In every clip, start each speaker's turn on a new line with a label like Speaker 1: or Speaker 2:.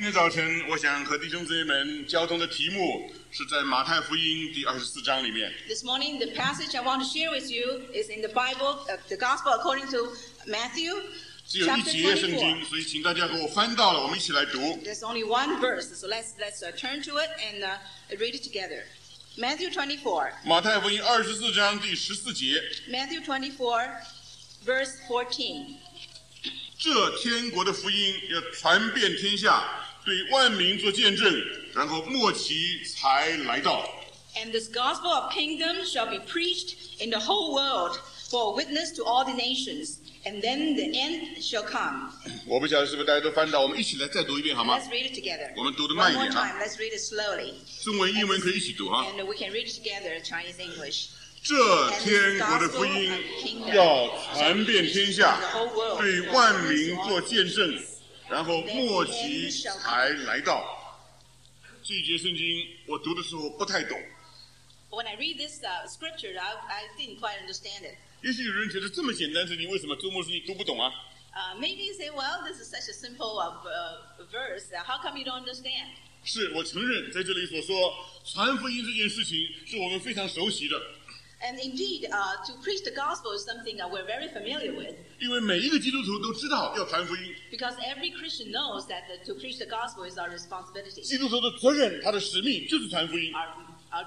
Speaker 1: 天早晨，我想和弟兄姊妹们交通的题目是在马太福音第24章里面。
Speaker 2: This morning, the passage I want to share with you is in the Bible, the Gospel according to Matthew,
Speaker 1: 只有一
Speaker 2: chapter
Speaker 1: 节圣经，
Speaker 2: 24.
Speaker 1: 所以请大家和我翻到了，我们一起来读。
Speaker 2: There's only one verse, so let's turn to it and read it together. Matthew 24.
Speaker 1: 马太福音24章第14节，
Speaker 2: Matthew 24, verse 14.
Speaker 1: 这天国的福音要传遍天下，对万民做见证，然后末期才来到。
Speaker 2: And this gospel of kingdom shall be preached in the whole world for a witness to all the nations, and then the end shall come.
Speaker 1: 我不晓得是不是大家都翻到，我们一起来再读一遍好吗？
Speaker 2: Let's read it together.
Speaker 1: 我们读得慢
Speaker 2: One
Speaker 1: 一
Speaker 2: more
Speaker 1: 点啊，
Speaker 2: time, let's read it slowly.
Speaker 1: 中文、英文可以一起读哈。
Speaker 2: And we can read it together, Chinese, English.
Speaker 1: 这天国的福音要传遍天下，对万民做见证，然后末期才来到。这一节圣经我读的时候不太懂，
Speaker 2: When I read this scripture, I didn't quite understand it.
Speaker 1: 也许有人觉得这么简单的事情，为什么周末是你读不懂啊？
Speaker 2: Maybe you say, well, this is such a simple verse. How come you don't understand?
Speaker 1: 是我承认，在这里所说传福音这件事情是我们非常熟悉的，
Speaker 2: And indeed, to preach the gospel is something that we're very familiar with,
Speaker 1: 因为每一个基督徒都知道要传福音，
Speaker 2: because every Christian knows that to preach the gospel is our responsibility.
Speaker 1: 基督徒的责任，他的使命就是传福音。
Speaker 2: Our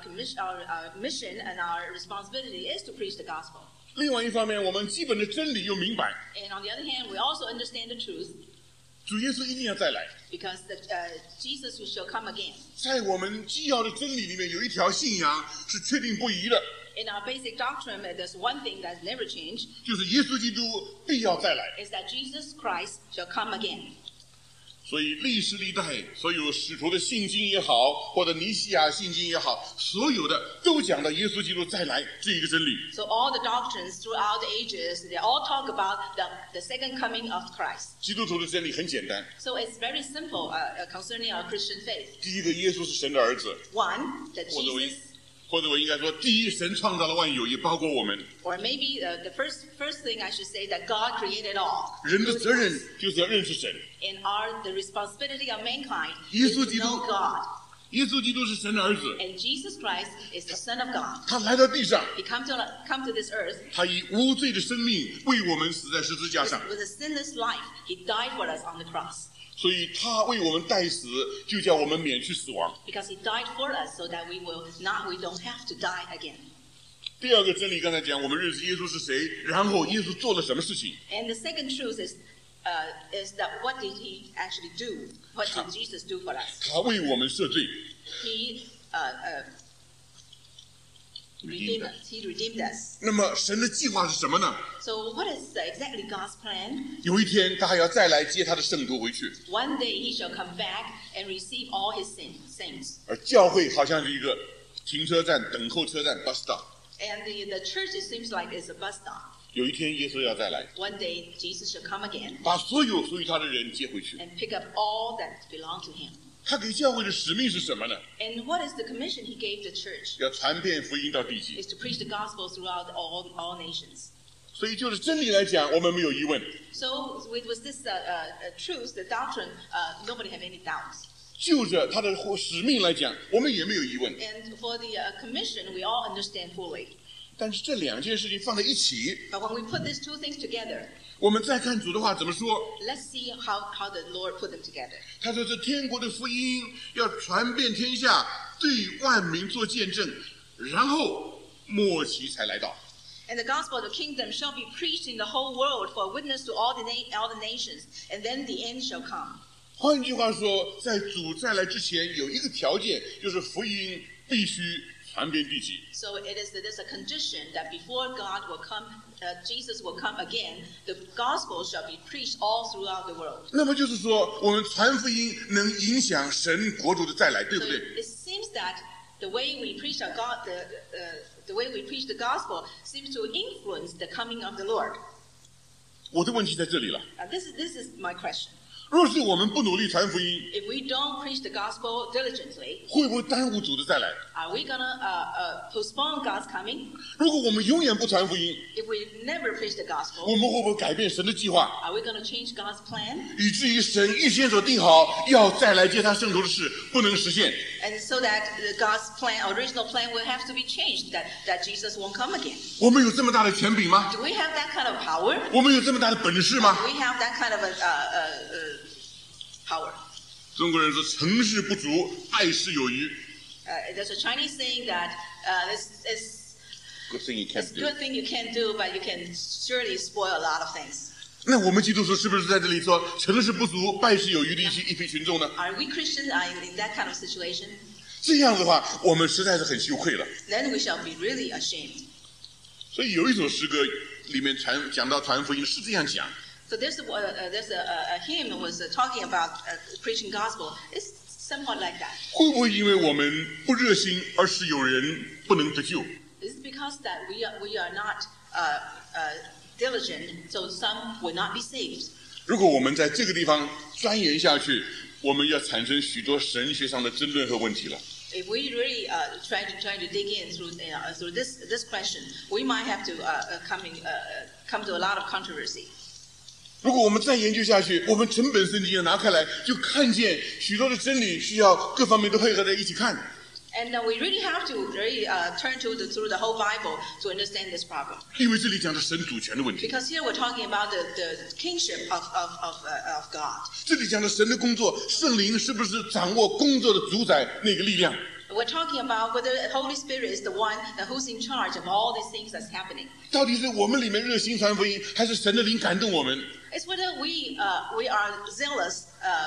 Speaker 2: mission and our responsibility is to preach the gospel.
Speaker 1: 另外一方面，我们基本的真理又明白，
Speaker 2: And on the other hand, we also understand the truth,
Speaker 1: 主耶稣一定要再来。
Speaker 2: because Jesus shall come again.
Speaker 1: 在我们既要的真理里面，有一条信仰是确定不移的，
Speaker 2: In our basic doctrine, there's one thing that's never changed,
Speaker 1: 就是耶稣基督必要再来。
Speaker 2: is that Jesus Christ shall come again.
Speaker 1: 所以历史历代所有使徒的信经也好，或者尼西亚信经也好，所有的都讲到耶稣基督再来这一个真理。
Speaker 2: So all the doctrines throughout the ages, they all talk about the second coming of Christ.
Speaker 1: 基督徒的真理很简单，
Speaker 2: So it's very simple concerning our Christian faith.
Speaker 1: 第一个，耶稣是神的儿子，
Speaker 2: One, that
Speaker 1: 或者我应该说，第一，神创造了万有，也包括我们。
Speaker 2: or maybe the first thing I should say that God created all.
Speaker 1: 人的责任就是要认识神。
Speaker 2: And the responsibility of mankind
Speaker 1: 耶
Speaker 2: is
Speaker 1: 稣
Speaker 2: to
Speaker 1: 基督
Speaker 2: know God.
Speaker 1: 耶稣基督是神的儿子，
Speaker 2: And Jesus Christ is the Son of God.
Speaker 1: 他来到地上，
Speaker 2: He come to this earth
Speaker 1: 他以无罪的生命为我们死在十字架上，
Speaker 2: with a sinless life. He died for us on the cross.
Speaker 1: 所以他为我们代死，就叫我们免去死亡。
Speaker 2: Because he died for us so that we don't have to die again.
Speaker 1: 第二个真理，刚才讲，我们认识耶稣是谁，然后耶稣做了什么事情。
Speaker 2: And the second truth is that what did he actually do? What did Jesus do for us?
Speaker 1: 他为我们赦罪，
Speaker 2: He redeemed us. He redeemed us.
Speaker 1: 那么神的计划是什么呢？
Speaker 2: So what is exactly God's plan?
Speaker 1: 有一天他还要再来接他的圣徒回去，
Speaker 2: One day he shall come back and receive all his saints.
Speaker 1: 而教会好像是一个停车站、等候车站 （bus stop）。
Speaker 2: And the church, it seems like, is a bus stop.
Speaker 1: 有一天耶稣要再来，
Speaker 2: One day Jesus shall come again
Speaker 1: 把所有属于他的人接回去。
Speaker 2: and pick up all that belong to him.
Speaker 1: 他给教会的使命是什么呢？
Speaker 2: And what is the commission he gave the church?
Speaker 1: 要传遍福音到地极。
Speaker 2: Is to preach the gospel throughout all nations.
Speaker 1: 所以就是真理来讲，我们没有疑问。
Speaker 2: So with this truth, the doctrine, nobody have any doubts.
Speaker 1: 就着他的使命来讲，我们也没有疑问。
Speaker 2: And for the commission, we all understand fully.
Speaker 1: 但是这两件事情放在一起，
Speaker 2: But when we put these two things together,
Speaker 1: 我们再看主的话怎么说？
Speaker 2: let's see how the Lord put them together.
Speaker 1: 他说：“这天国的福音要传遍天下，对万民做见证，然后末期才来到。”
Speaker 2: And the gospel of the kingdom shall be preached in the whole world for a witness to all the nations, and then the end shall come.
Speaker 1: 换句话说，在主再来之前，有一个条件，就是福音必须传遍地极。
Speaker 2: So there's a condition that before God will come, Jesus will come again, the gospel shall be preached all throughout the world.
Speaker 1: 那么就是说，我们传福音能影响神国度的再来，对
Speaker 2: So
Speaker 1: 不对？
Speaker 2: it seems that the way we preach the way we preach the gospel seems to influence the coming of the Lord.
Speaker 1: 我的问题在这里了。
Speaker 2: This is my question.
Speaker 1: 若是我们不努力传福音，
Speaker 2: if we don't preach the gospel diligently,
Speaker 1: 会不会耽误主的再来？
Speaker 2: are we gonna postpone God's coming?
Speaker 1: 如果我们永远不传福音，
Speaker 2: If we never preach the
Speaker 1: 我
Speaker 2: gospel,
Speaker 1: 们会不会改变神的计划，
Speaker 2: are we gonna change God's plan?
Speaker 1: 以至于神预先所定好要再来接他圣徒的事不能实现？
Speaker 2: And so that God's plan, original plan, will have to be changed. That Jesus won't come again.
Speaker 1: 我们有这么大的权柄吗？
Speaker 2: Do we have that kind of power?
Speaker 1: 我们有这么大的本事吗？
Speaker 2: Do we have that kind of power?
Speaker 1: 中国人说成事不足，败事有余。
Speaker 2: There's a Chinese saying that it's
Speaker 1: Good thing you
Speaker 2: a
Speaker 1: can't do.
Speaker 2: good thing you can do, but you can surely spoil a lot of things.
Speaker 1: 那我们基督徒是不是在这里说成事不足，败事有余的一批群众呢？
Speaker 2: Are we Christians in that kind of situation?
Speaker 1: 这样的话，我们实在是很羞愧了。
Speaker 2: Then we shall be really ashamed.
Speaker 1: 所以有一首诗歌里面讲到传福音是这样讲。
Speaker 2: So there's a hymn that was talking about preaching gospel. It's somewhat like that.
Speaker 1: 会不会因为我们不热心，而使有人不能得救？
Speaker 2: It's because that we are not diligent, so some will not be saved.
Speaker 1: 如果我们在这个地方钻研下去，我们要产生许多神学上的争论和问题了。
Speaker 2: If we really try to dig in through this question, we might have to come to a lot of controversy.
Speaker 1: 如果我们再研究下去，我们整本圣经拿开来，就看见许多的真理需要各方面都配合在一起看。
Speaker 2: And we really have to really turn through the whole Bible to understand this problem.
Speaker 1: 因为这里讲的神主权的问题，
Speaker 2: Because here we're talking about the kingship of God.
Speaker 1: 这里讲的神的工作，圣灵是不是掌握工作的主宰那个力量？
Speaker 2: We're talking about whether the Holy Spirit is the one who's in charge of all these things that's happening.
Speaker 1: 到底是我们里面热心传福音，还是神的灵感动我们？
Speaker 2: It's whether we are zealous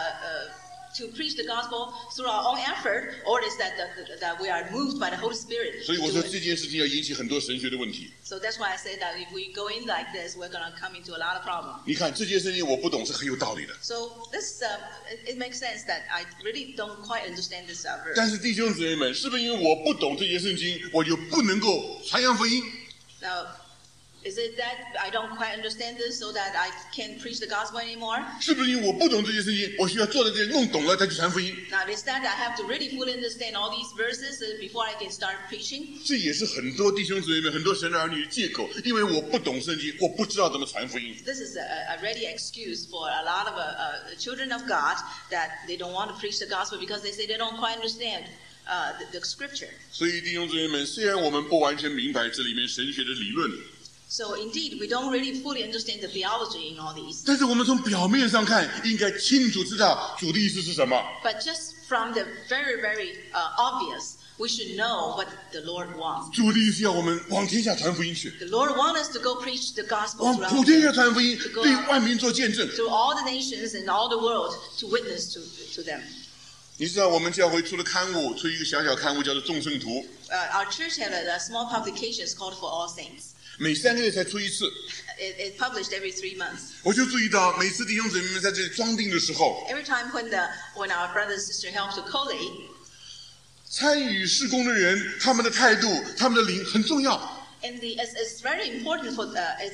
Speaker 2: to preach the gospel through our own effort, or is that we are moved by the Holy Spirit.
Speaker 1: 所以我
Speaker 2: to
Speaker 1: 说
Speaker 2: do it.
Speaker 1: 这件事情要引起很多神学的问题。
Speaker 2: So that's why I say that if we go in like this, we're going to come into a lot of problems.
Speaker 1: 你看这件事情我不懂是很有道理的，
Speaker 2: So this it makes sense that I really don't quite understand this verse.
Speaker 1: 但是弟兄姊妹们，是不是因为我不懂这些圣经，我就不能够传扬福音？
Speaker 2: Now, is it that I don't quite understand this so that I can't preach the gospel anymore?
Speaker 1: 是不是因为我不懂这些圣经，我需要坐在这里弄懂了再去传福音？
Speaker 2: Now, is that I have to really fully understand all these verses before I can start preaching?
Speaker 1: 这也是很多弟兄姊妹们、很多神的儿女的借口，因为我不懂圣经，我不知道怎么传福音。
Speaker 2: This is a ready excuse for a lot of children of God that they don't want to preach the gospel because they say they don't quite understand the scripture.
Speaker 1: 所以弟兄姊妹们，虽然我们不完全明白这里面神学的理论，
Speaker 2: So indeed, we don't really fully understand the theology in all these.
Speaker 1: 但是我们从表面上看，应该清楚知道主的意思是什么。
Speaker 2: But just from the very, very obvious, we should know what the Lord wants.
Speaker 1: 主的意思要我们往天下传福音去，
Speaker 2: The Lord wants us to go preach the gospel
Speaker 1: 往
Speaker 2: throughout
Speaker 1: 普天下
Speaker 2: the-
Speaker 1: 传福音，对万民做见证。
Speaker 2: to all the nations and all the world to witness to them.
Speaker 1: 你知道我们教会出了刊物，出一个小小刊物叫做《众圣徒》，
Speaker 2: Our church had a small publication called For All Saints.
Speaker 1: 每3个月才出一次。
Speaker 2: It published every 3 months.
Speaker 1: 我就注意到，每次弟兄姊妹们在这里装订的时候，
Speaker 2: Every time when our brother and sister help to collate,
Speaker 1: 参与事工的人，他们的态度、他们的灵很重要。
Speaker 2: and it's very important for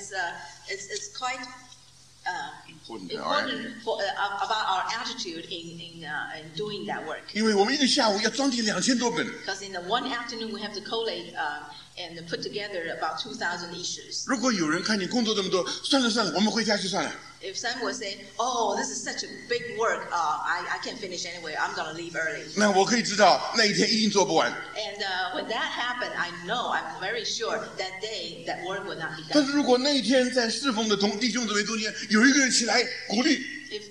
Speaker 2: it's quite important for about our attitude in doing that work.
Speaker 1: 因为我们一个下午要装订2000多本，
Speaker 2: Because in the one afternoon we have to collate and put together about 2,000 issues.
Speaker 1: 如果有人看你工作这么多，算了算了，我们回家去算了。
Speaker 2: If some would say, "Oh, this is such a big work. I can't finish anyway. I'm going to leave early."
Speaker 1: 那我可以知道那一天一定做不完。
Speaker 2: And when that happened, I'm very sure that day that work will not be
Speaker 1: 但
Speaker 2: done.
Speaker 1: 是如果那一天在侍奉的弟兄姊妹中间有一个人起来鼓励，
Speaker 2: If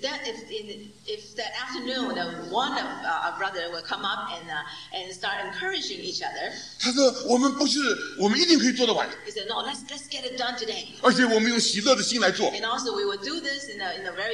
Speaker 2: that afternoon, one of our brother will come up and start encouraging each other.
Speaker 1: 他说我们一定可以做得完，
Speaker 2: He said, "No, let's get it done today."
Speaker 1: 而且我们用喜乐的心来做。
Speaker 2: And also, we will do this with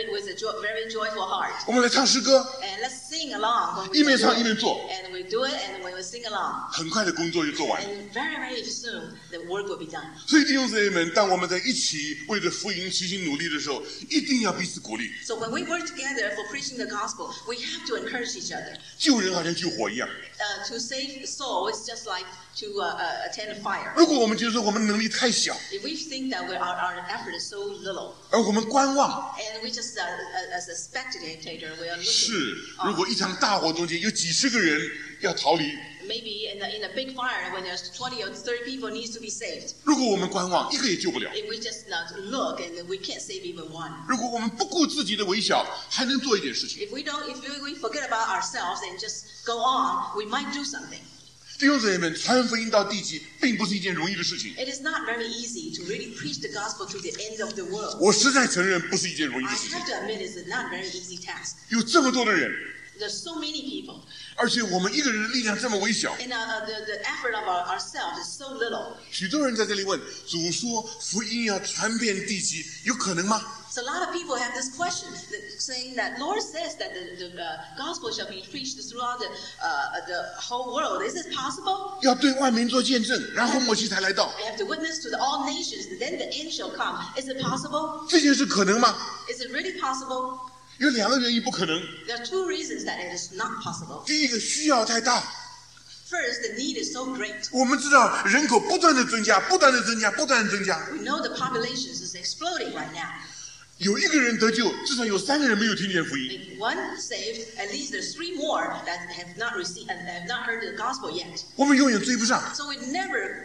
Speaker 2: a very joyful heart.
Speaker 1: 我们来唱诗歌，
Speaker 2: And let's sing along when
Speaker 1: 一
Speaker 2: we
Speaker 1: 面
Speaker 2: do
Speaker 1: 唱一
Speaker 2: it.
Speaker 1: 面做。
Speaker 2: And we do it, and when will sing along.
Speaker 1: 很快的工作就做完。
Speaker 2: And very, very soon, the work will be done.
Speaker 1: 所以弟兄姊妹们，当我们在一起为着福音齐心努力的时候，一定要彼此鼓励。
Speaker 2: So when we work together for preaching the gospel, we have to encourage each other.
Speaker 1: 救人好像救火一样。
Speaker 2: To save soul is just like to attend a fire.
Speaker 1: 如果我们觉得说我们能力太小，
Speaker 2: If we think that our effort is so little,
Speaker 1: 而我们观望，
Speaker 2: and we just as a spectator, we are looking.
Speaker 1: 是，如果一场大火中间有几十个人要逃离，
Speaker 2: Maybe in a big fire, when there's 20 or 30 people needs to be saved.
Speaker 1: 如果我们观望，一个也救不了。
Speaker 2: If we just not look and we can't save even one.
Speaker 1: 如果我们不顾自己的微小，还能做一点事情。
Speaker 2: If we forget about ourselves and just go on, we might do something.
Speaker 1: 弟兄姊妹们，传福音到地极，并不是一件容易的事情。
Speaker 2: It is not very easy to really preach the gospel to the end of the world.
Speaker 1: 我实在承认，不是一件容易
Speaker 2: I
Speaker 1: 的事情
Speaker 2: have。to admit, it's not a very easy task.
Speaker 1: 有这么多的人，
Speaker 2: There's so many people,
Speaker 1: 而且我们一个人的力量这么微小。
Speaker 2: and the effort of ourselves is so little.
Speaker 1: 许多人在这里问：主说福音要传遍地极，有可能吗？
Speaker 2: So a lot of people have this question, saying that Lord says that the gospel shall be preached throughout the whole world. Is it possible?
Speaker 1: 要对万民做见证，然后末期才来到，
Speaker 2: We have to witness to all nations, then the end shall come. Is it possible?
Speaker 1: 这件事可能吗？
Speaker 2: Is it really possible?
Speaker 1: 有两个原因不可能。
Speaker 2: There are two reasons that it is not possible.
Speaker 1: 第一个，需要太大。
Speaker 2: First, the need is so great.
Speaker 1: 我们知道人口不断的增加，不断的增加，不断的增加。
Speaker 2: We know the population is exploding right now.
Speaker 1: 有一个人得救，至少有3个人没有听见福音。
Speaker 2: If one saved, at least there's 3 more that have not received and have not heard the gospel yet.
Speaker 1: 我们永远追不上，
Speaker 2: So we never,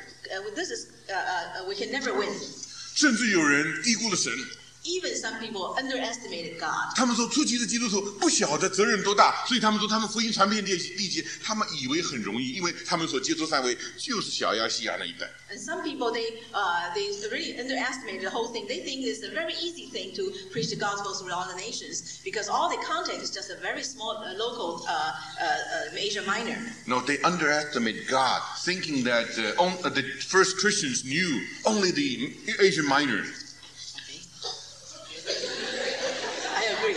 Speaker 2: we can never win.
Speaker 1: 甚至有人低估了神。
Speaker 2: Even some people underestimated God.
Speaker 1: 他们说初期的基督徒不晓得责任多大，所以他们说他们福音传遍地极，他们以为很容易，因为他们所接触范围就是小亚细亚那一带。
Speaker 2: And some people, they really underestimated the whole thing. They think it's a very easy thing to preach the gospel through all the nations because all the content is just a very small local Asia Minor.
Speaker 1: No, they underestimate God, thinking that the first Christians knew only the Asia Minor.
Speaker 2: I agree.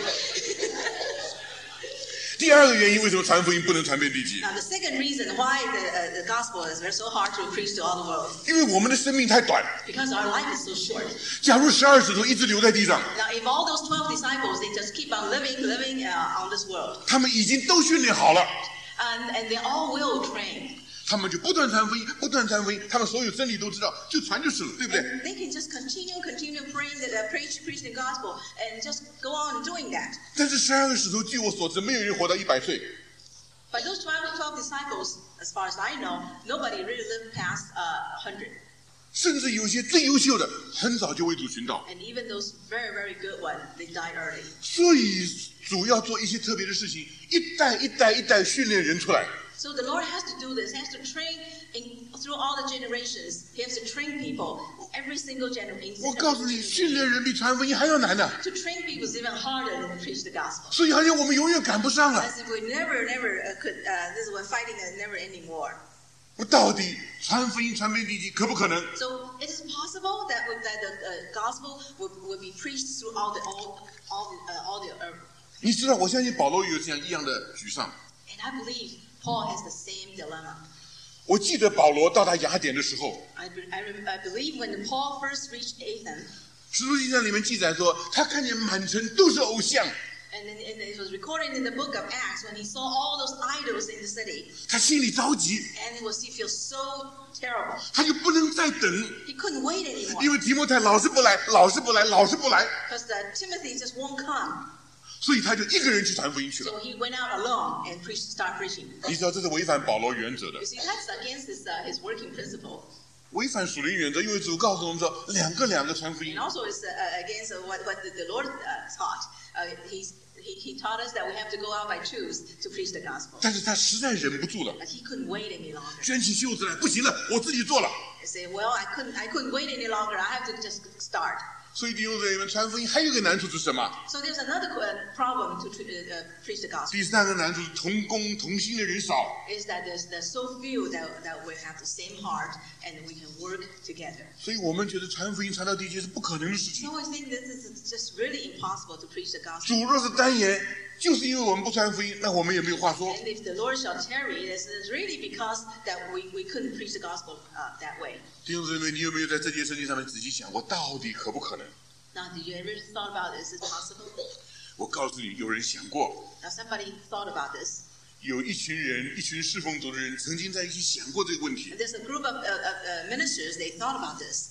Speaker 1: 第二个原因，为什么传福音不能传遍地极？
Speaker 2: Now, the second reason why the gospel is so hard to preach to all the world,
Speaker 1: 因为我们的生命太短。
Speaker 2: because our life is so short.
Speaker 1: 假如12使徒一直留在地上，
Speaker 2: Now, if all those 12 disciples, they just keep on living on this world,
Speaker 1: 他们已经都训练好了，
Speaker 2: and they all will train.
Speaker 1: 他们就不断传福音，不断传福音，他们所有真理都知道，就传就是了，对不对？
Speaker 2: And they can just continue praying preach the gospel, and just go on doing that.
Speaker 1: 但是12个使徒，据我所知，没有人活到100岁。
Speaker 2: But those 12 disciples, as far as I know, nobody really lived past 100.
Speaker 1: 甚至有些最优秀的，很早就为主寻道。
Speaker 2: And even those very, very good ones, they died early.
Speaker 1: 所以主要做一些特别的事情，一代训练人出来。
Speaker 2: So the Lord has to do this. He has to train through all the generations. He has to train people every single generation.
Speaker 1: 我告诉你，训练人比传福音还要难呢。
Speaker 2: To train people is even harder than to preach the gospel.
Speaker 1: 所以好像我们永远赶不上了。
Speaker 2: As if we never could. This is we're fighting a never-ending war.
Speaker 1: 我到底传福音传遍地极可不可能？
Speaker 2: So it is possible that the gospel will be preached through all the earth.
Speaker 1: 你知道，我相信保罗也有这样一样的沮丧。
Speaker 2: And I believe Paul has the same dilemma.
Speaker 1: 我记得保罗到达雅典的时候，
Speaker 2: I believe when Paul first reached Athens,
Speaker 1: 使徒行传里面记载说，他看见满城都是偶像，
Speaker 2: and it was recorded in the book of Acts when he saw all those idols in the city,
Speaker 1: 他心里着急，
Speaker 2: and he feels so terrible.
Speaker 1: 他就不能再等，
Speaker 2: He couldn't wait anymore
Speaker 1: 因为提摩太老是不来，
Speaker 2: because Timothy just won't come.
Speaker 1: 所以他就一个人去传福音去了。
Speaker 2: So he went out alone and start preaching.
Speaker 1: 你知道这是违反保罗原则的
Speaker 2: You，see, that's against his working principle.
Speaker 1: 违反属灵原则，因为主告诉我们说，两个传福音
Speaker 2: And。also it's against what the Lord taught. He taught us that we have to go out by twos to preach the gospel.
Speaker 1: 但是他实在忍不住了，
Speaker 2: But he couldn't wait any longer.
Speaker 1: 卷起袖子来，不行了，我自己做了。
Speaker 2: He said, well, I couldn't wait any longer. I have to just start.
Speaker 1: 所以弟兄姊妹们，传福音还有一个难处是什么？
Speaker 2: So there's another problem to preach the gospel.
Speaker 1: 第三个难处是同工同心的人少。
Speaker 2: Is that there's so few that we have the same heart and we can work together.
Speaker 1: 所以我们觉得传福音传到地极是不可能的事情
Speaker 2: So。I think this is just really impossible to preach the gospel.
Speaker 1: 主若是单言， 就是因为我们不传福音，那我们也没有话说。
Speaker 2: And if the Lord shall tarry, it's really because that we couldn't preach the gospel that way.
Speaker 1: 弟兄姊妹，你有没有在这件事情上面仔细想过，到底可不可能？
Speaker 2: Now, did you ever thought about, is it possible?
Speaker 1: 我告诉你，有人想过，
Speaker 2: Now, somebody thought about this.
Speaker 1: 有一群人，一群侍奉主的人，曾经在一起想过这个问题。
Speaker 2: And there's a group of ministers, they thought about this.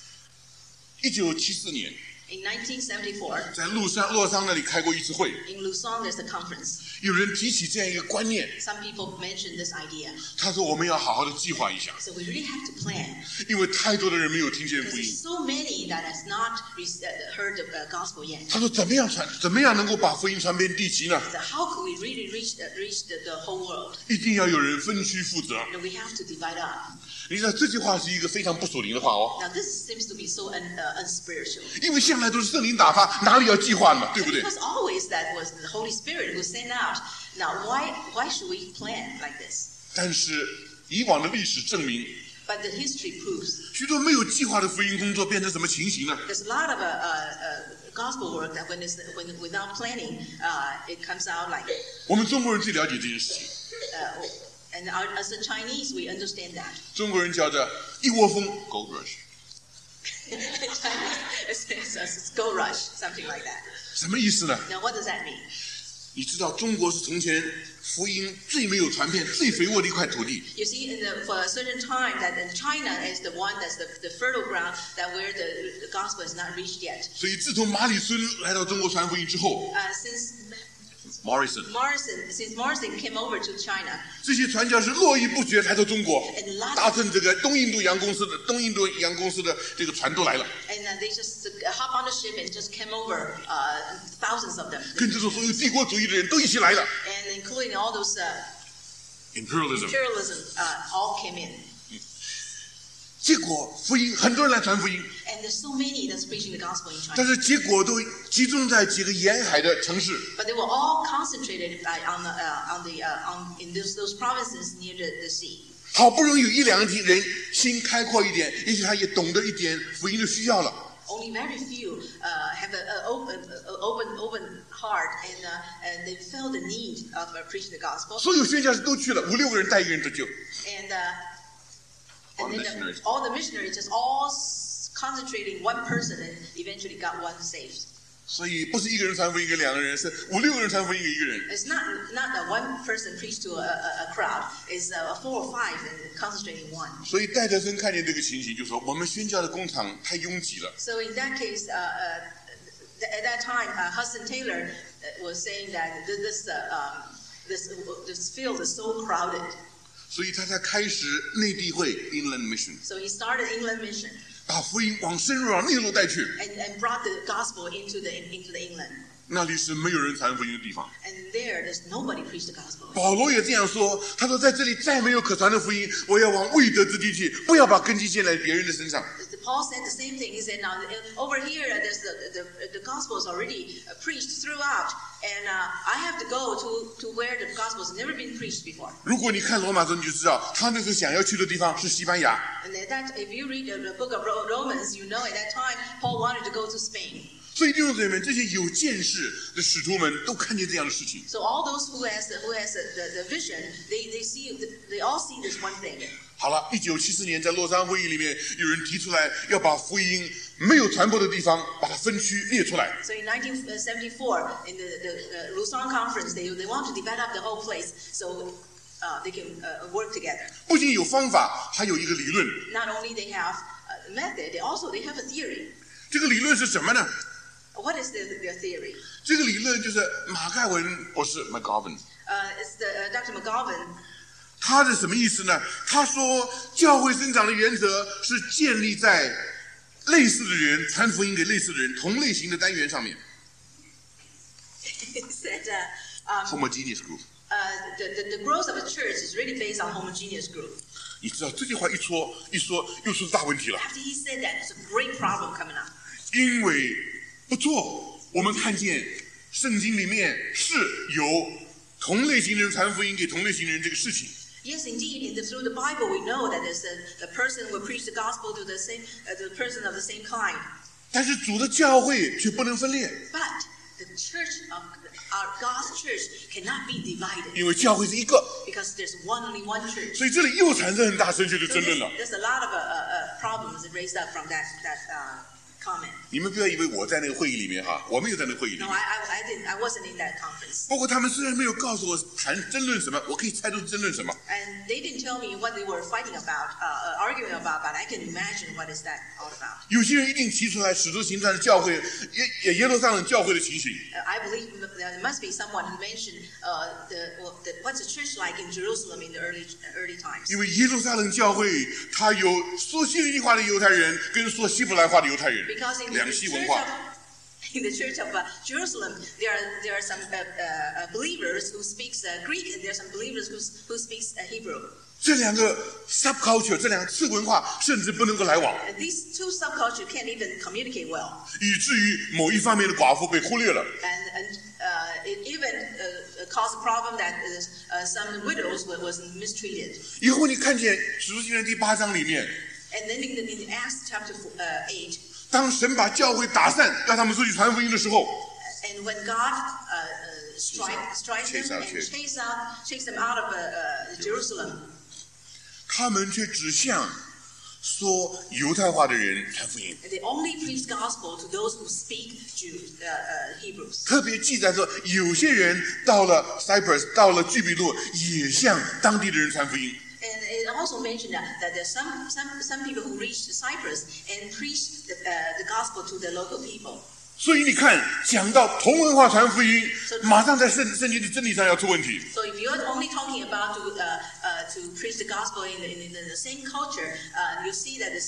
Speaker 1: 1974年，
Speaker 2: In 1974,
Speaker 1: 在洛桑那里开过一次会，
Speaker 2: in Luzon, there's a conference.
Speaker 1: 有人提起这样一个观念，
Speaker 2: Some people mentioned this idea.
Speaker 1: 他说我们要好好的计划一下，
Speaker 2: So we really have to plan.
Speaker 1: 因为太多的人没有听见
Speaker 2: Because
Speaker 1: 福
Speaker 2: there's
Speaker 1: 音。
Speaker 2: so many that has not heard the gospel yet.
Speaker 1: 他说怎么样能够把福音传遍地极呢？
Speaker 2: So how could we really reach the whole world?
Speaker 1: 一定要有人分区负责。
Speaker 2: And we have to divide up.
Speaker 1: 你知道这句话是一个非常不属灵的话哦，
Speaker 2: Now this seems to be so unspiritual.
Speaker 1: 因为向来都是圣灵打发，哪里要计划嘛，对不对？
Speaker 2: Because always that was the Holy Spirit who sent out. Now why should we plan like this?
Speaker 1: 但是以往的历史证明，
Speaker 2: But the history proves
Speaker 1: 许多没有计划的福音工作变成什么情形呢？
Speaker 2: there's a lot of gospel work that when without planning, it comes out like.
Speaker 1: 我们中国人最了解这件事情，
Speaker 2: And as the Chinese, we understand that.
Speaker 1: 中国人叫做一窝蜂 gold rush，
Speaker 2: it's gold rush, something like that.
Speaker 1: 什么意思呢？
Speaker 2: Now what does that mean?
Speaker 1: 你知道中国是从前福音最没有传遍、最肥沃的一块土地。
Speaker 2: You see, for a certain time, that in China is the one that's the fertile ground that where the gospel is not reached yet.
Speaker 1: 所以自从马里孙来到中国传福音之后
Speaker 2: Since
Speaker 1: ，Morrison
Speaker 2: Morrison came over to China,
Speaker 1: 这些传教士络绎不绝来到中国
Speaker 2: and，
Speaker 1: 搭乘这个东印度洋公司的这个船都来了，
Speaker 2: they just hop on the ship and just came over, thousands of them,
Speaker 1: 跟这种所有帝国主义的人都一起来了
Speaker 2: and including all those
Speaker 1: ，imperialism。
Speaker 2: imperialism, all came in.
Speaker 1: 结果福音很多人来传福音，
Speaker 2: And there's so many that's preaching the gospel in
Speaker 1: 但
Speaker 2: China.
Speaker 1: 是结果都集中在几个沿海的城市。
Speaker 2: But they were all concentrated in those provinces near the sea.
Speaker 1: 好不容易有一两个人心开阔一点，也许他也懂得一点福音的需要了。
Speaker 2: Only very few have an open heart, and they felt the need of preaching the gospel.
Speaker 1: 所有宣教士都去了，5、6个人带一个人得救。
Speaker 2: And then all the missionaries just all concentrating one person, and eventually got one saved.
Speaker 1: 所以不是一个人传福音给2个人，是5、6个人传福音给一个人。
Speaker 2: It's not that one person preached to a crowd. It's 4 or 5 and concentrating one.
Speaker 1: 所以戴德生看见这个情形，就说我们宣教的工厂太拥挤了。
Speaker 2: So in that case, at that time, Hudson Taylor was saying that this field is so crowded.
Speaker 1: 所以他才开始内地会 Inland Mission，
Speaker 2: So he started Inland Mission
Speaker 1: 把福音往深入往内陆带去。
Speaker 2: and brought the gospel into the inland.
Speaker 1: 那里是没有人传福音的地方。
Speaker 2: And there's nobody preached the gospel.
Speaker 1: 保罗也这样说，他说在这里再没有可传的福音，我要往未得之地去，不要把根基建在别人的身上。
Speaker 2: Paul said the same thing. He said, now over here, there's the gospel is already preached throughout, and I have to go to where the gospel has never been preached before.
Speaker 1: 如果你看罗马书，你就知道他那时候想要去的地方是西班牙。
Speaker 2: And if you read the book of Romans, you know at that time Paul wanted to go to Spain.
Speaker 1: 所以弟兄姊妹们，这些有见识的使徒们都看见这样的事情。
Speaker 2: So all those who has the vision, they all see this one thing.
Speaker 1: 好了，1974年在洛桑会议里面，有人提出来要把福音没有传播的地方，把它分区列出来。
Speaker 2: So in 1974, in the Luzon conference, they want to divide up the whole place so they can work together.
Speaker 1: 不仅有方法，还有一个理论。
Speaker 2: Not only they have a method, they have a theory.
Speaker 1: 这个理论是什么呢？
Speaker 2: What is their theory?
Speaker 1: 这个理论就是马盖文博士 McGovern，
Speaker 2: It's Dr. McGovern.
Speaker 1: 他是什么意思呢？他说，教会生长的原则是建立在类似的人传福音给类似的人同类型的单元上面。
Speaker 2: He said
Speaker 1: Homogeneous group。
Speaker 2: the growth of a church is really based on homogeneous group.
Speaker 1: 你知道这句话一说，又出大问题了。
Speaker 2: After he said that, there's a great problem coming up.
Speaker 1: 因为不错，我们看见圣经里面是有同类型的人传福音给同类型的人这个事情。
Speaker 2: Yes, indeed. Through the Bible, we know that there's the person who will preach the gospel to the person of the same kind.
Speaker 1: 但是主的教会却不能分裂。
Speaker 2: But the church of Our God's church cannot be divided
Speaker 1: 因为教会是一个，
Speaker 2: because there's only one church.
Speaker 1: 所以这里又产生很大深切的
Speaker 2: So
Speaker 1: 争论了。
Speaker 2: there's a lot of problems raised up from that comment.
Speaker 1: 你们不要以为我在那个会议里面哈，我没有在那个会议里
Speaker 2: No,
Speaker 1: 面。
Speaker 2: I wasn't in that conference.
Speaker 1: 包括他们虽然没有告诉我争论什么，我可以猜出争论什么。
Speaker 2: And they didn't tell me what they were fighting about, arguing about, but I can imagine what is that all about.
Speaker 1: 有些人一定提出来使徒行传的教会耶路撒冷教会的情形。
Speaker 2: I believe there must be someone who mentioned what's the church like in Jerusalem in the early times.
Speaker 1: 因为耶路撒冷教会，它有说希利尼话的犹太人跟说希伯来话的犹太人，
Speaker 2: Because in
Speaker 1: 两系文化。
Speaker 2: the church of Jerusalem, there are some believers who speaks Greek, and there are some believers who speaks Hebrew.
Speaker 1: 这两个 subculture， 这两个次文化甚至不能够来往，
Speaker 2: And these two subcultures can't even communicate well,
Speaker 1: 以至于某一方面的寡妇被忽略了。
Speaker 2: and it even caused a problem that some widows was mistreated.
Speaker 1: 以后你看见使徒行传第8章里面，
Speaker 2: And then in Acts chapter 8.
Speaker 1: 当神把教会打散，让他们出去传福音的时候，
Speaker 2: And when God strikes them and chase them out of Jerusalem,
Speaker 1: 他们却指向说犹太话的人传福音。
Speaker 2: they only preach gospel to those who speak Hebrews.
Speaker 1: 特别记载说，有些人到了 Cyprus， 到了居比路，也向当地的人传福音。
Speaker 2: And it also mentioned that there's some people who reached Cyprus and preached the gospel to the local people.
Speaker 1: 所以你看，讲到同文化传福音，马上在圣经的真理上要出问题。
Speaker 2: So if you're only talking about to preach the gospel in the same culture, you see that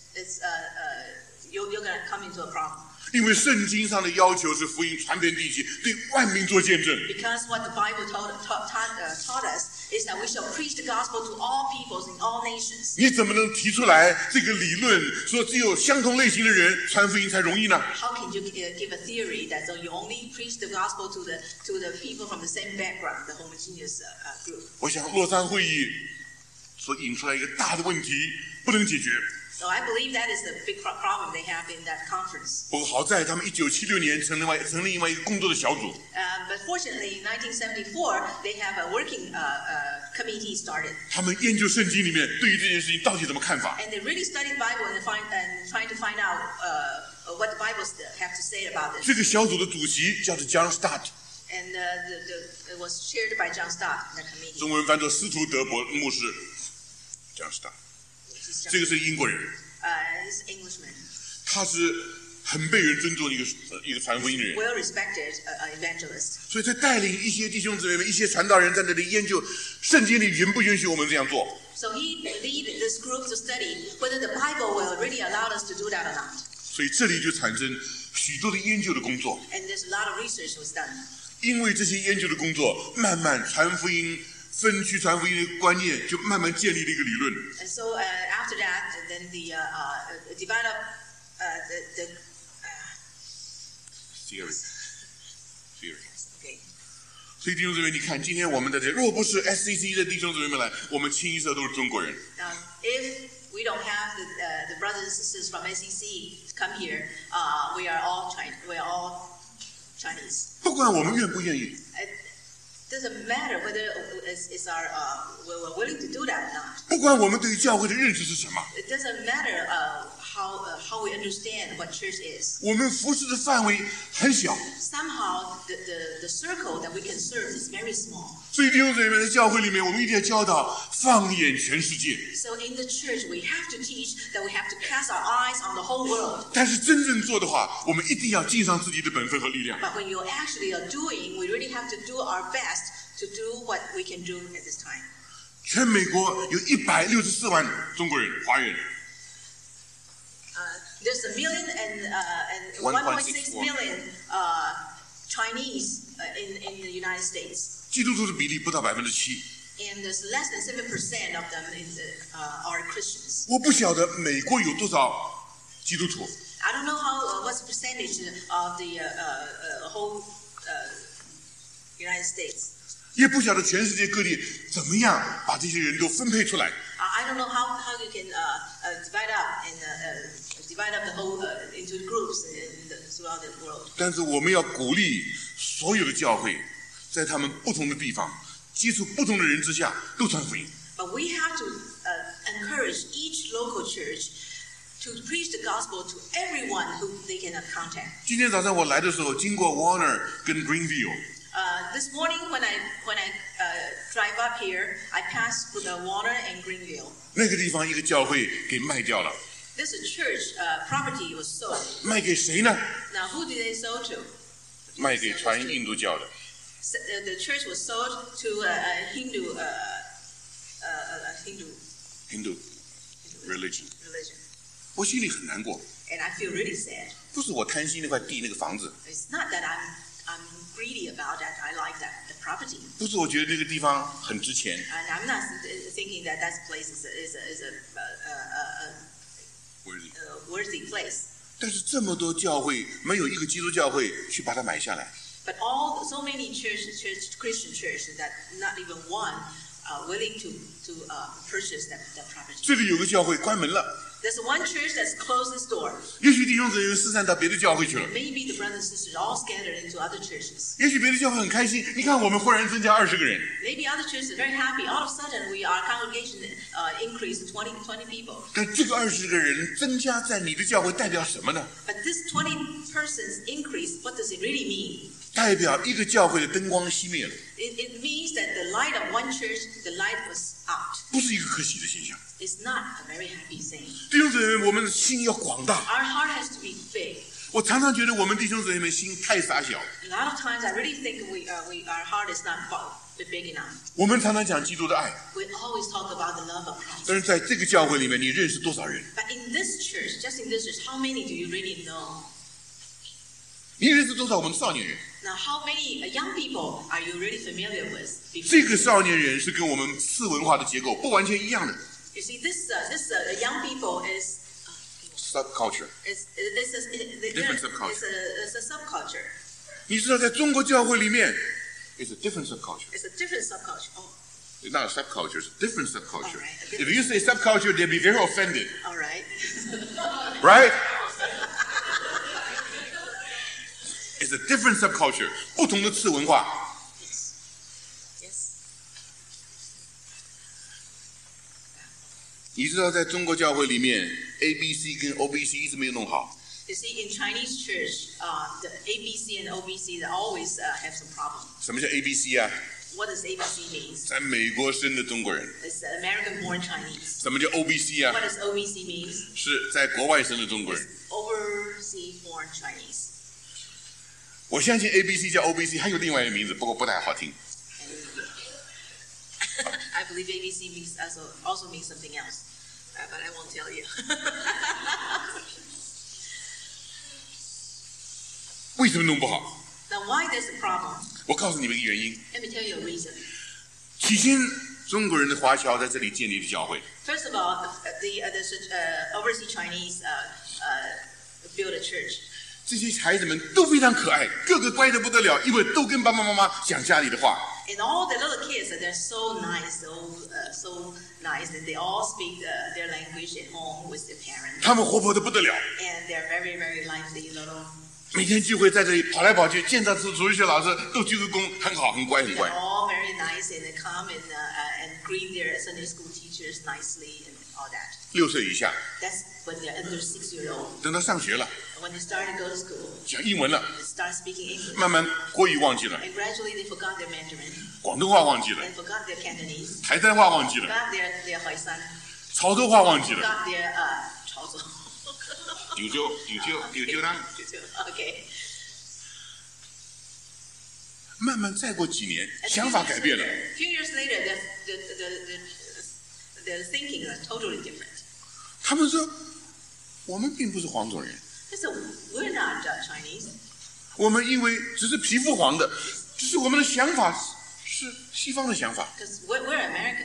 Speaker 2: you're going to come into a problem.
Speaker 1: 因为圣经上的要求是福音传遍地极，对万民做见证。
Speaker 2: Because what the Bible taught us is that we shall preach the gospel to all peoples in all nations.
Speaker 1: 你怎么能提出来这个理论，说只有相同类型的人传福音才容易呢？
Speaker 2: How can you give a theory that so you only preach the gospel to the people from the same background, the homogeneous group?
Speaker 1: 我想洛杉会议所引出来一个大的问题，不能解决。
Speaker 2: So I believe that is the big problem they have in that conference.
Speaker 1: 不过好在他们1976年成立另外一个工作的小组，
Speaker 2: But fortunately, in 1974, they have a working committee started.
Speaker 1: 他们研究圣经里面对于这件事情到底怎么看法。
Speaker 2: And they really studied Bible and trying to find out what the Bible have to say about this.
Speaker 1: 这个小组的主席叫做 John Stott，
Speaker 2: And it was chaired by John Stott, the committee.
Speaker 1: 中文翻作司徒德伯牧师 John Stott， 这个是英国人，
Speaker 2: He's an Englishman.
Speaker 1: 他是很被人尊重的一个传福音的人。
Speaker 2: Well-respected evangelist.
Speaker 1: 所以在带领一些弟兄姊妹们、一些传道人在那里研究圣经里允不允许我们这样做。
Speaker 2: So he lead this group to study whether the Bible will really allow us to do that or not.
Speaker 1: 所以这里就产生许多的研究的工作，
Speaker 2: And there's a lot of research was done.
Speaker 1: 因为这些研究的工作，慢慢传福音、分区传福音的观念就慢慢建立了一个理论。
Speaker 2: And so after that, then the divide up the
Speaker 1: Theory.
Speaker 2: okay.
Speaker 1: 所以弟兄姊妹，你看，今天我们在这，若不是 SCC 的弟兄姊妹们来，我们清一色都是中国人。
Speaker 2: Now, if we don't have the brothers and sisters from SEC come here, we are all Chinese.
Speaker 1: 不管我们愿不愿意，
Speaker 2: It doesn't matter whether we're willing to do that or not.
Speaker 1: 不管我们对于教会的认识是什么，
Speaker 2: It doesn't matter how we understand what church is.
Speaker 1: 我们服侍的范围很小，
Speaker 2: Somehow, the circle that we can serve is very small.
Speaker 1: 所以弟兄姊妹们，在教会里面，我们一定要教导放眼全世界。
Speaker 2: So in the church, we have to teach that we have to cast our eyes on the whole world.
Speaker 1: 但是真正做的话，我们一定要尽上自己的本分和力量。
Speaker 2: But when you actually are doing, we really have to do our best to do what we can do at this time.
Speaker 1: 全美国有164万中国人，华人。
Speaker 2: There's 1.6 million Chinese in the United States.
Speaker 1: 基督徒的比例不到7%。
Speaker 2: And there's less than 7% of them are Christians.
Speaker 1: 我不晓得美国有多少基督徒，
Speaker 2: I don't know what's the percentage of the whole United States.
Speaker 1: 也不晓得全世界各地怎么样把这些人都分配出来。
Speaker 2: I don't know how you can divide up the whole into groups throughout the world.
Speaker 1: 但是我们要鼓励所有的教会，在他们不同的地方接触不同的人之下，都传福音。
Speaker 2: But we have to encourage each local church to preach the gospel to everyone who they can contact.
Speaker 1: 今天早上我来的时候，经过 Warner 跟 Greenville。
Speaker 2: This morning when I drive up here, I passed the Warner and Greenville.
Speaker 1: 那个地方一个教会给卖掉了。
Speaker 2: This church property was sold.
Speaker 1: 卖给谁呢？
Speaker 2: Now who did they sell to?
Speaker 1: 卖给传印度教的。
Speaker 2: The church was sold to Hindu
Speaker 1: religion. 我心里很难过。
Speaker 2: And I feel really sad.
Speaker 1: 不是我贪心那块地那个房子。
Speaker 2: It's not that I'm greedy about that. I like the property.
Speaker 1: 不是我觉得那个地方很值钱。
Speaker 2: And I'm not thinking that that place is a worthy place.
Speaker 1: 但是这么多教会，没有一个基督教会去把它买下来。
Speaker 2: But so many Christian churches that not even one are willing to purchase that property.
Speaker 1: 这里有个教会关门了。
Speaker 2: There's one church that's closed its door.
Speaker 1: 也许弟兄姊妹四散到别的教会去了。
Speaker 2: Maybe the brothers and sisters all scattered into other churches.
Speaker 1: 也许别的教会很开心，你看我们忽然增加20个人。
Speaker 2: Maybe other churches are very happy. All of a sudden, our congregation increased to 20 people.
Speaker 1: 但这个20个人增加在你的教会代表什么呢？
Speaker 2: But this 20 persons increase, what does it really mean?
Speaker 1: 代表一个教会的灯光熄灭了。
Speaker 2: It means that the light of one church, the light was out.
Speaker 1: 不是一个可喜的现象。
Speaker 2: It's not a very happy thing.
Speaker 1: 弟兄姊妹，我们的心要广大。
Speaker 2: Our heart has to be big.
Speaker 1: 我常常觉得我们弟兄姊妹们心太狭小。
Speaker 2: A lot of times, I really think our heart is not big enough.
Speaker 1: 我们常常讲基督的爱，
Speaker 2: We always talk about the love of Christ.
Speaker 1: 但是在这个教会里面，你认识多少人？
Speaker 2: But in this church, just in this church, how many do you really know?
Speaker 1: 你认识多少我们的少年人？
Speaker 2: Now, how many young people are you really familiar with?
Speaker 1: 这个少年人是跟我们次文化的结构不完全一样的。
Speaker 2: You see, this young people is
Speaker 1: subculture.
Speaker 2: Different subculture. It's a subculture.
Speaker 1: 你知道，在中国教会里面 ，it's a different subculture.
Speaker 2: It's a different subculture. Oh,
Speaker 1: It's not a subculture, it's a different subculture.
Speaker 2: All right,
Speaker 1: If you say subculture, they'll be very offended,
Speaker 2: all right.
Speaker 1: right? It's a different subculture. 不同的次文化。
Speaker 2: Yes.
Speaker 1: 你知道，在中国教会里面 ，ABC 跟 OBC 一直没有弄好。
Speaker 2: You see, in Chinese church, the ABC and OBC they always have some problem.
Speaker 1: 什么叫 ABC 啊？
Speaker 2: What does ABC mean?
Speaker 1: 在美国生的中国人。
Speaker 2: It's American-born Chinese.
Speaker 1: 什么叫 OBC 啊？
Speaker 2: What does OBC mean?
Speaker 1: 是在国外生的中国人。
Speaker 2: Overseas-born Chinese.
Speaker 1: 我相信 ABC 叫 OBC 还有另外一个名字，不过不太好听。
Speaker 2: I believe ABC means also means something else, but I won't tell you.
Speaker 1: 为什么弄不好？
Speaker 2: Now, why there's a problem?
Speaker 1: 我告诉你们一个原因。
Speaker 2: Let me tell you a reason.
Speaker 1: 起先中国人的华侨在这里建立的教会，
Speaker 2: First of all, the overseas Chinese built a church.
Speaker 1: 这些孩子们都非常可爱，个个乖得不得了，因为都跟爸爸妈妈讲家里的话。
Speaker 2: And all the little kids, they're so nice, so nice, and they all speak their language at home with their parents.
Speaker 1: 他们活泼得不得了，
Speaker 2: And they're very, very lively little.
Speaker 1: 每天聚会在这里跑来跑去，见到主日学老师都鞠个躬，很好，很乖，很
Speaker 2: They're
Speaker 1: 乖。
Speaker 2: all very nice, and they come and greet their Sunday school teachers nicely and all that.
Speaker 1: 6岁以下，
Speaker 2: That's when they're under 6-year-old.
Speaker 1: 等到上学了，
Speaker 2: When they start to go to school,
Speaker 1: 讲英文了，
Speaker 2: they start speaking English.
Speaker 1: 慢慢国语忘记了，
Speaker 2: And gradually they forgot their Mandarin,
Speaker 1: 广东话忘记了，
Speaker 2: and forgot their Cantonese,
Speaker 1: 台山话忘记了，
Speaker 2: forgot their Hoisan,
Speaker 1: 潮州话忘记了，
Speaker 2: forgot their Chaozhou.
Speaker 1: 丢当。
Speaker 2: Okay.
Speaker 1: 慢慢再过几年，
Speaker 2: A
Speaker 1: 想法改变了。
Speaker 2: few years later, the thinking is totally different.
Speaker 1: 他们说，我们并不是黄种人，
Speaker 2: They said, we're not Chinese.
Speaker 1: 我们因为只是皮肤黄的，只是我们的想法是西方的想法，
Speaker 2: Because we're American.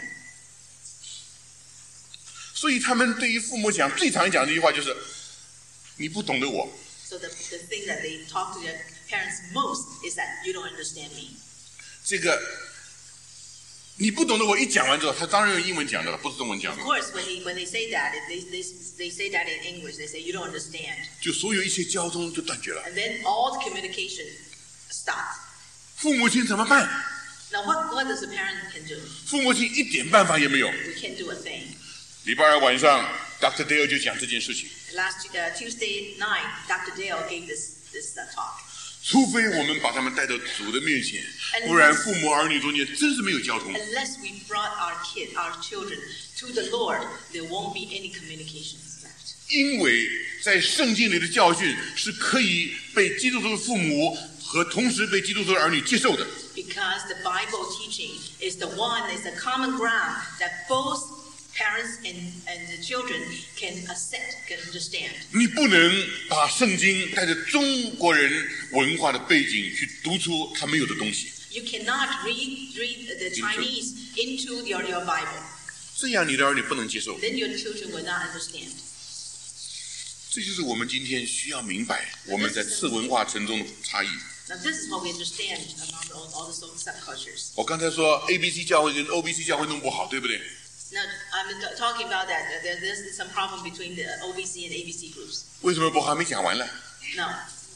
Speaker 1: 所以他们对于父母讲最常讲的一句话就是：你不懂得我。
Speaker 2: So the thing that they talk to their parents most is that you don't understand me.
Speaker 1: 这个你不懂得我一讲完之后，他当然用英文讲的了，不是中文讲
Speaker 2: Of
Speaker 1: 的。
Speaker 2: course, when they say that, they say that in English. They say you don't understand,
Speaker 1: 就所有一切交通就断绝了。
Speaker 2: and then all the communication stops.
Speaker 1: 父母亲怎么办？
Speaker 2: Now, what does a parent can do?
Speaker 1: 父母亲一点办法也没有。
Speaker 2: We can't do a thing.
Speaker 1: 礼拜二晚上 ，Dr. Dale 就讲这件事情。
Speaker 2: Last Tuesday night, Dr. Dale gave this talk.
Speaker 1: 除非我们把他们带到主的面前，不然父母儿女中间真是没有交通。
Speaker 2: Unless we brought our children to the Lord, there won't be any communications left.
Speaker 1: 因为在圣经里的教训是可以被基督徒的父母和同时被基督徒的儿女接受的。
Speaker 2: Because the Bible teaching is the common ground that both parents and the children can accept, can understand.
Speaker 1: 你不能把圣经带着中国人文化的背景去读出他没有的东西，
Speaker 2: You cannot read the Chinese into your Bible.
Speaker 1: 这样你的儿女不能接受。
Speaker 2: Then your children will not understand.
Speaker 1: 这就是我们今天需要明白我们在次文化层中的差异。
Speaker 2: Now this is what we understand among all the subcultures.
Speaker 1: 我刚才说 ABC 教会跟 OBC 教会弄不好，对不对？
Speaker 2: Now I'm talking about that. There's some problem between the OBC and ABC groups.
Speaker 1: 为什么不好？还没讲完呢。
Speaker 2: No,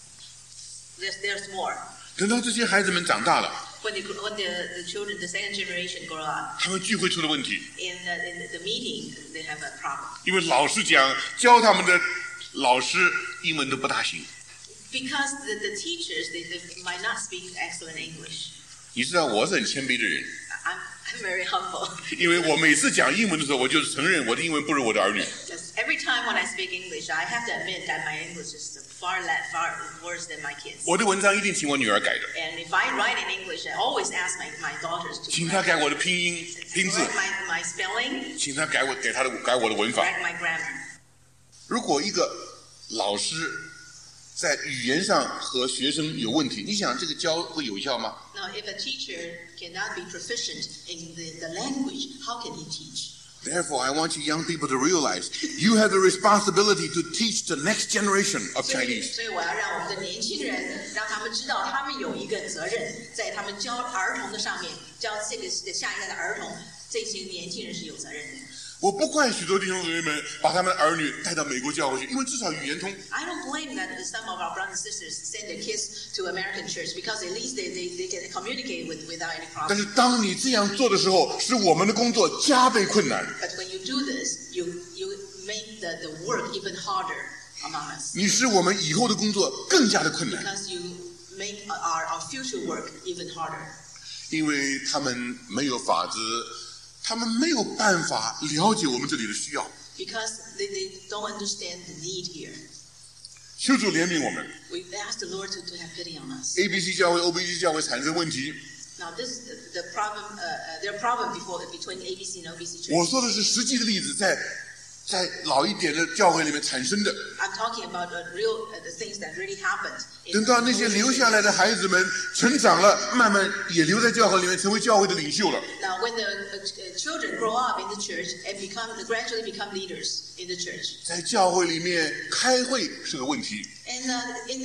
Speaker 2: there's more.
Speaker 1: 等到这些孩子们长大了，
Speaker 2: When the children, the second generation grow up,
Speaker 1: 他们聚会出了问题，
Speaker 2: in the meeting they have a problem.
Speaker 1: 因为老师讲教他们的老师英文都不大行。
Speaker 2: Because the teachers, they might not speak excellent English.
Speaker 1: 你知道我是很谦卑的人，
Speaker 2: I'm very humble.
Speaker 1: 因为我每次讲英文的时候，我就承认我的英文不如我的儿女。
Speaker 2: Because every time when I speak English, I have to admit that my English is far worse than my kids.
Speaker 1: 我的文章一定请我女儿改的，
Speaker 2: And if I write in English, I always ask my daughters to
Speaker 1: 请她改我的拼音拼字，
Speaker 2: correct my spelling,
Speaker 1: 请她改我的文法。
Speaker 2: correct my grammar.
Speaker 1: 如果一个老师在语言上和学生有问题，你想这个教会有效吗？
Speaker 2: Now, if a teacher cannot be proficient in the language, how can he teach?
Speaker 1: Therefore, I want you young people to realize you have the responsibility to teach the next generation of
Speaker 2: 所以
Speaker 1: Chinese.
Speaker 2: 我要让我们的年轻人，让他们知道他们有一个责任，在他们教儿童的上面，教这个下一代的儿童，这些年轻人是有责任的。
Speaker 1: 我不怪许多弟兄姊妹们把他们的儿女带到美国教会去，因为至少语言通。
Speaker 2: I don't blame that some of our brothers and sisters send their kids to American church because at least they can communicate without any
Speaker 1: 但
Speaker 2: problem.
Speaker 1: 是当你这样做的时候，使我们的工作加倍困难。
Speaker 2: But when you do this, you make the work even harder among us
Speaker 1: 你使我们以后的工作更加的困难，
Speaker 2: because you make our future work even harder.
Speaker 1: 因为他们没有法子，他们没有办法了解我们这里的需要。
Speaker 2: Because they don't understand the need here.
Speaker 1: 求主怜悯我们。
Speaker 2: We ask the Lord to have pity on us.
Speaker 1: ABC 教会、OBC 教会产生问题，
Speaker 2: Now, this is the problem. There are problems between ABC and OBC
Speaker 1: 我
Speaker 2: church.
Speaker 1: 说的是实际的例子，在老一点的教会里面产生的。
Speaker 2: I'm talking about the things that really happened.
Speaker 1: 等到那些留下来的孩子们成长了，慢慢也留在教会里面，成为教会的领袖了。
Speaker 2: Now, when the children grow up in the church and gradually become leaders in the church,
Speaker 1: 在教会里面开会是个问题，
Speaker 2: and in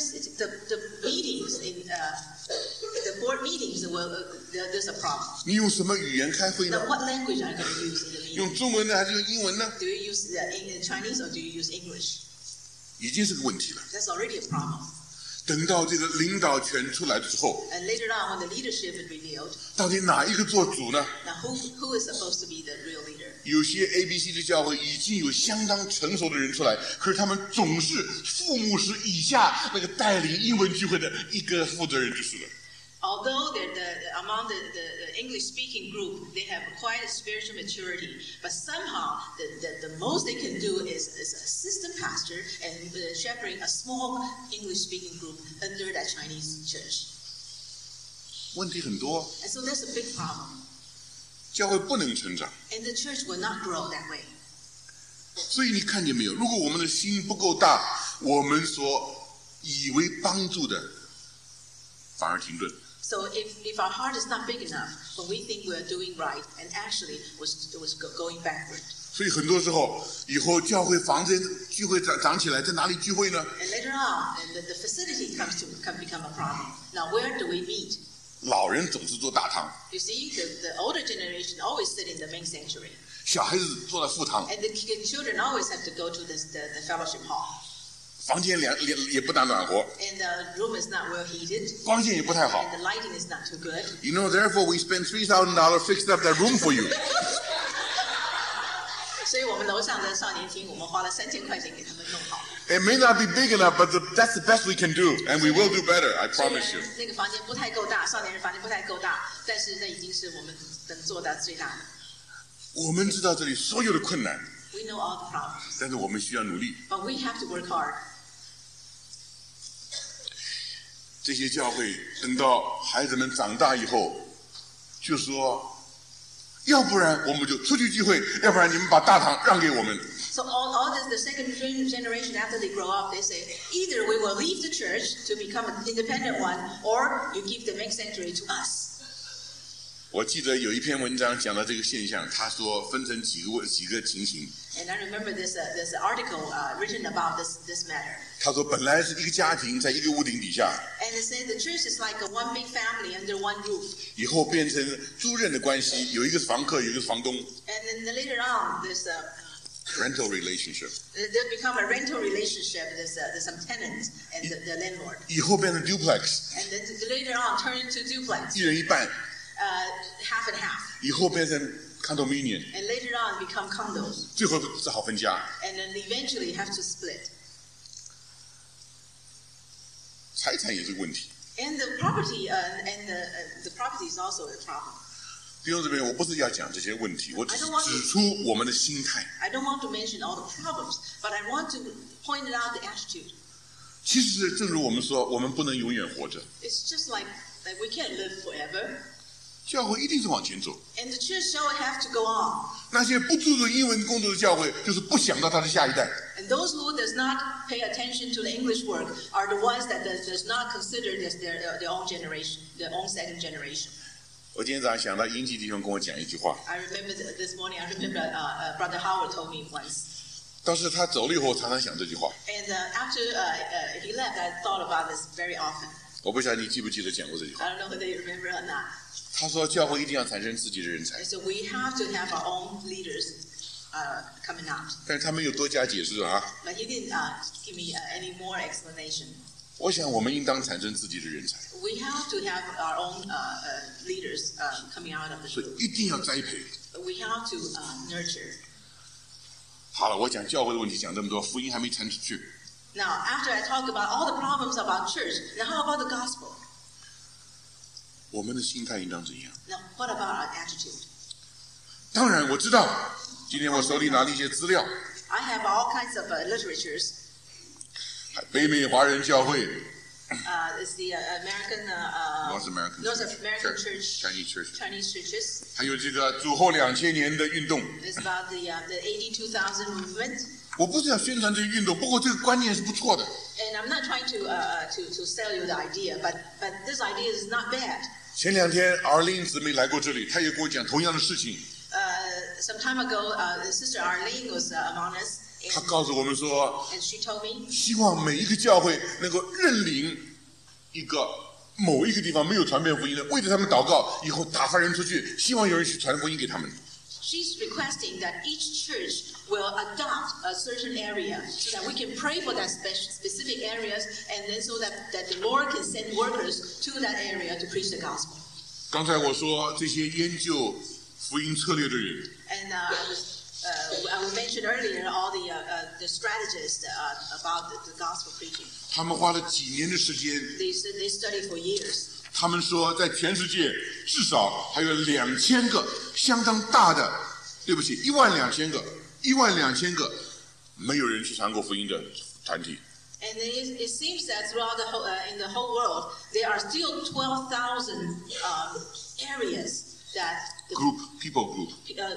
Speaker 2: the meetings, in the board meetings, there's a problem.
Speaker 1: 你用什么语言开会呢
Speaker 2: Now, what language are you going to use in the meeting?
Speaker 1: 用中文呢，还是用英文呢？
Speaker 2: Do you use Chinese or do you use English?
Speaker 1: 已经是个问题了。
Speaker 2: That's already a problem.
Speaker 1: 等到这个领导权出来的时候，
Speaker 2: And later on, when the leadership is revealed,
Speaker 1: 到底哪一个做主呢？
Speaker 2: now who is supposed to be the real leader?
Speaker 1: 有些 ABC 的教会已经有相当成熟的人出来，可是他们总是副牧师以下那个带领英文聚会的一个负责人就是了。
Speaker 2: Although among the English-speaking group, they have quite a spiritual maturity, but somehow the most they can do is assistant pastor and shepherding a small English-speaking group under that Chinese church.
Speaker 1: 问题很多，
Speaker 2: And so that's a big problem.
Speaker 1: 教会不能成长。
Speaker 2: And the church will not grow that way.
Speaker 1: 所以你看见没有？如果我们的心不够大，我们所以为帮助的反而停顿。
Speaker 2: So if our heart is not big enough, when we think we're doing right, and actually was going backward.
Speaker 1: 所以很多时候，以后教会房子聚会长起来，在哪里聚会呢？
Speaker 2: And later on, and the facility can become a problem. Now, where do we meet?
Speaker 1: 老人总是坐大堂，
Speaker 2: You see, the older generation always sit in the main sanctuary,
Speaker 1: 小孩子坐在副堂。
Speaker 2: and the children always have to go to the fellowship hall.
Speaker 1: 房间也不大暖和
Speaker 2: And the room is not well heated.
Speaker 1: 光线也不太好
Speaker 2: And the lighting is not too good.
Speaker 1: You know, therefore we spend $3,000 fixing up that room for you
Speaker 2: 所以我们楼上的少年厅，我们花了3000块钱给他们弄好。
Speaker 1: It may not be big enough, but that's the best we can do, and we will do better, I promise you.
Speaker 2: 那个房间不太够大，少年人房间不太够大，但是那已经是我们能做到最大的。
Speaker 1: 我们知道这里所有的困难，
Speaker 2: We know all the problems,
Speaker 1: 但是我们需要努力。
Speaker 2: but we have to work hard.
Speaker 1: 这些教会等到孩子们长大以后，就说，要不然我们就出去聚会，要不然你们把大堂让给我们。
Speaker 2: So all this, the second generation after they grow up, they say either we will leave the church to become an independent one, or you give the main sanctuary to us.
Speaker 1: 我记得有一篇文章讲到这个现象，他说分成几个情形。
Speaker 2: And I remember this article written about this matter.
Speaker 1: 他说本来是一个家庭在一个屋顶底下，
Speaker 2: And they say the church is like a one big family under one roof.
Speaker 1: 以后变成租赁的关系，有一个是房客，有一个是房东。
Speaker 2: And then later on, there's
Speaker 1: Rental relationship.
Speaker 2: they become a rental relationship. There's some tenants and the landlord.
Speaker 1: 以后变成 duplex，
Speaker 2: And then later on, turn into duplex,
Speaker 1: 一人一半。
Speaker 2: half and half.
Speaker 1: 以后变成 condominium，
Speaker 2: And later on, become condos.
Speaker 1: 最后只好分家。
Speaker 2: And then eventually have to split.
Speaker 1: 财产也是个问题。
Speaker 2: And the property the property is also a problem.
Speaker 1: 弟兄姊妹，我不是要讲这些问题，我只是指出我们的心态。
Speaker 2: I don't want to mention all the problems, but I want to point out the attitude.
Speaker 1: 其实正如我们说，我们不能永远活着，
Speaker 2: It's just like we can't live forever.
Speaker 1: 教会一定是往前走。
Speaker 2: And the church shall have to go on.
Speaker 1: 那些不注重英文工作的教会，就是不想到他的下一代。
Speaker 2: And those who does not pay attention to the English work are the ones that does not consider this their own generation, their own second generation.
Speaker 1: 我今天早上想到英基弟兄跟我讲一句话，
Speaker 2: I remember this morning, I remember Brother Howard told me once.
Speaker 1: 当时他走了以后，我常常想这句话。
Speaker 2: And after he left, I thought about this very often.
Speaker 1: 我不晓得你记不记得讲过这句话。
Speaker 2: I don't know whether you remember or not.
Speaker 1: 他说，教会一定要产生自己的人才，
Speaker 2: And so we have to have our own leaders coming out.
Speaker 1: 但是他没有多加解释啊。
Speaker 2: But he didn't give me any more explanation.
Speaker 1: 我想我们应当产生自己的人才，
Speaker 2: We have to have our own leaders coming out of the
Speaker 1: 所以
Speaker 2: group.
Speaker 1: 一定要栽培。
Speaker 2: We have to nurture.
Speaker 1: 好了，我讲教会的问题讲这么多，福音还没传出去。
Speaker 2: Now, after I talk about all the problems about church, now how about the gospel?
Speaker 1: 我们的心态应当怎样？
Speaker 2: Now, what about our attitude?
Speaker 1: 当然，我知道，今天我手里拿了一些资料，
Speaker 2: I have all kinds of literatures.
Speaker 1: 北美华人教会
Speaker 2: It's the American,
Speaker 1: North American
Speaker 2: North American Church,
Speaker 1: Chinese Church，
Speaker 2: Chinese churches.
Speaker 1: 还有这个主后2000年的运动。
Speaker 2: It's about the 82,000 movement.
Speaker 1: 我不是要宣传这个运动，不过这个观念是不错的。
Speaker 2: And I'm not trying to sell you the idea, but this idea is not bad.
Speaker 1: 前2天Arlene姊妹来过这里，她也跟我讲同样的事情。
Speaker 2: Some time ago, Sister Arlene was among us,
Speaker 1: 她告诉我们说，
Speaker 2: and she told me
Speaker 1: 希望每一个教会能够认领一个某一个地方没有传遍福音的，为着他们祷告，以后打发人出去，希望有人去传福音给他们。
Speaker 2: she's requesting that each church will adopt a certain area so that we can pray for that specific areas, and then so that the Lord can send workers to that area to preach the gospel.
Speaker 1: 刚才我说这些研究福音策略的人，
Speaker 2: And I mentioned earlier all the strategists about the gospel preaching.
Speaker 1: 他们花了几年的时间，
Speaker 2: They study for years.
Speaker 1: 他们说在全世界至少还有2000个相当大的，对不起，12000个没有人去传过福音的团体。
Speaker 2: And it seems that throughout in the whole world, there are still 12,000 areas that the
Speaker 1: people group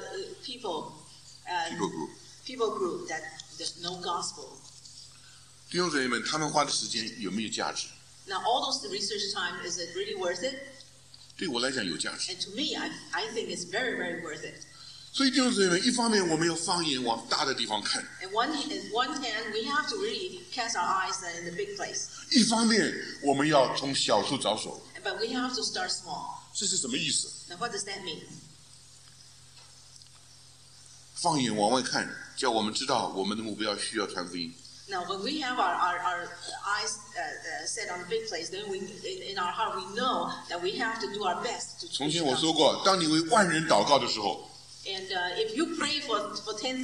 Speaker 2: people group that there's no gospel.
Speaker 1: 弟兄姊妹们，他们花的时间有没有价值？
Speaker 2: Now, all those research time, is it really worth it?
Speaker 1: 对我来讲有价值。
Speaker 2: And to me, I think it's very, very worth it.
Speaker 1: 所以弟兄姊妹们，一方面我们要放眼往大的地方看，
Speaker 2: On one hand, we have to really cast our eyes in the big place.
Speaker 1: 一方面我们要从小处着手。
Speaker 2: But we have to start small.
Speaker 1: 这是什么意思？
Speaker 2: Now, what does that mean?
Speaker 1: 放眼往外看，叫我们知道我们的目标需要传福音。
Speaker 2: Now, when we have our eyes set on the big place, then in our heart we know that we have to do our best to.
Speaker 1: 从前我说过，当你为万人祷告的时候
Speaker 2: And if you pray for 10,000.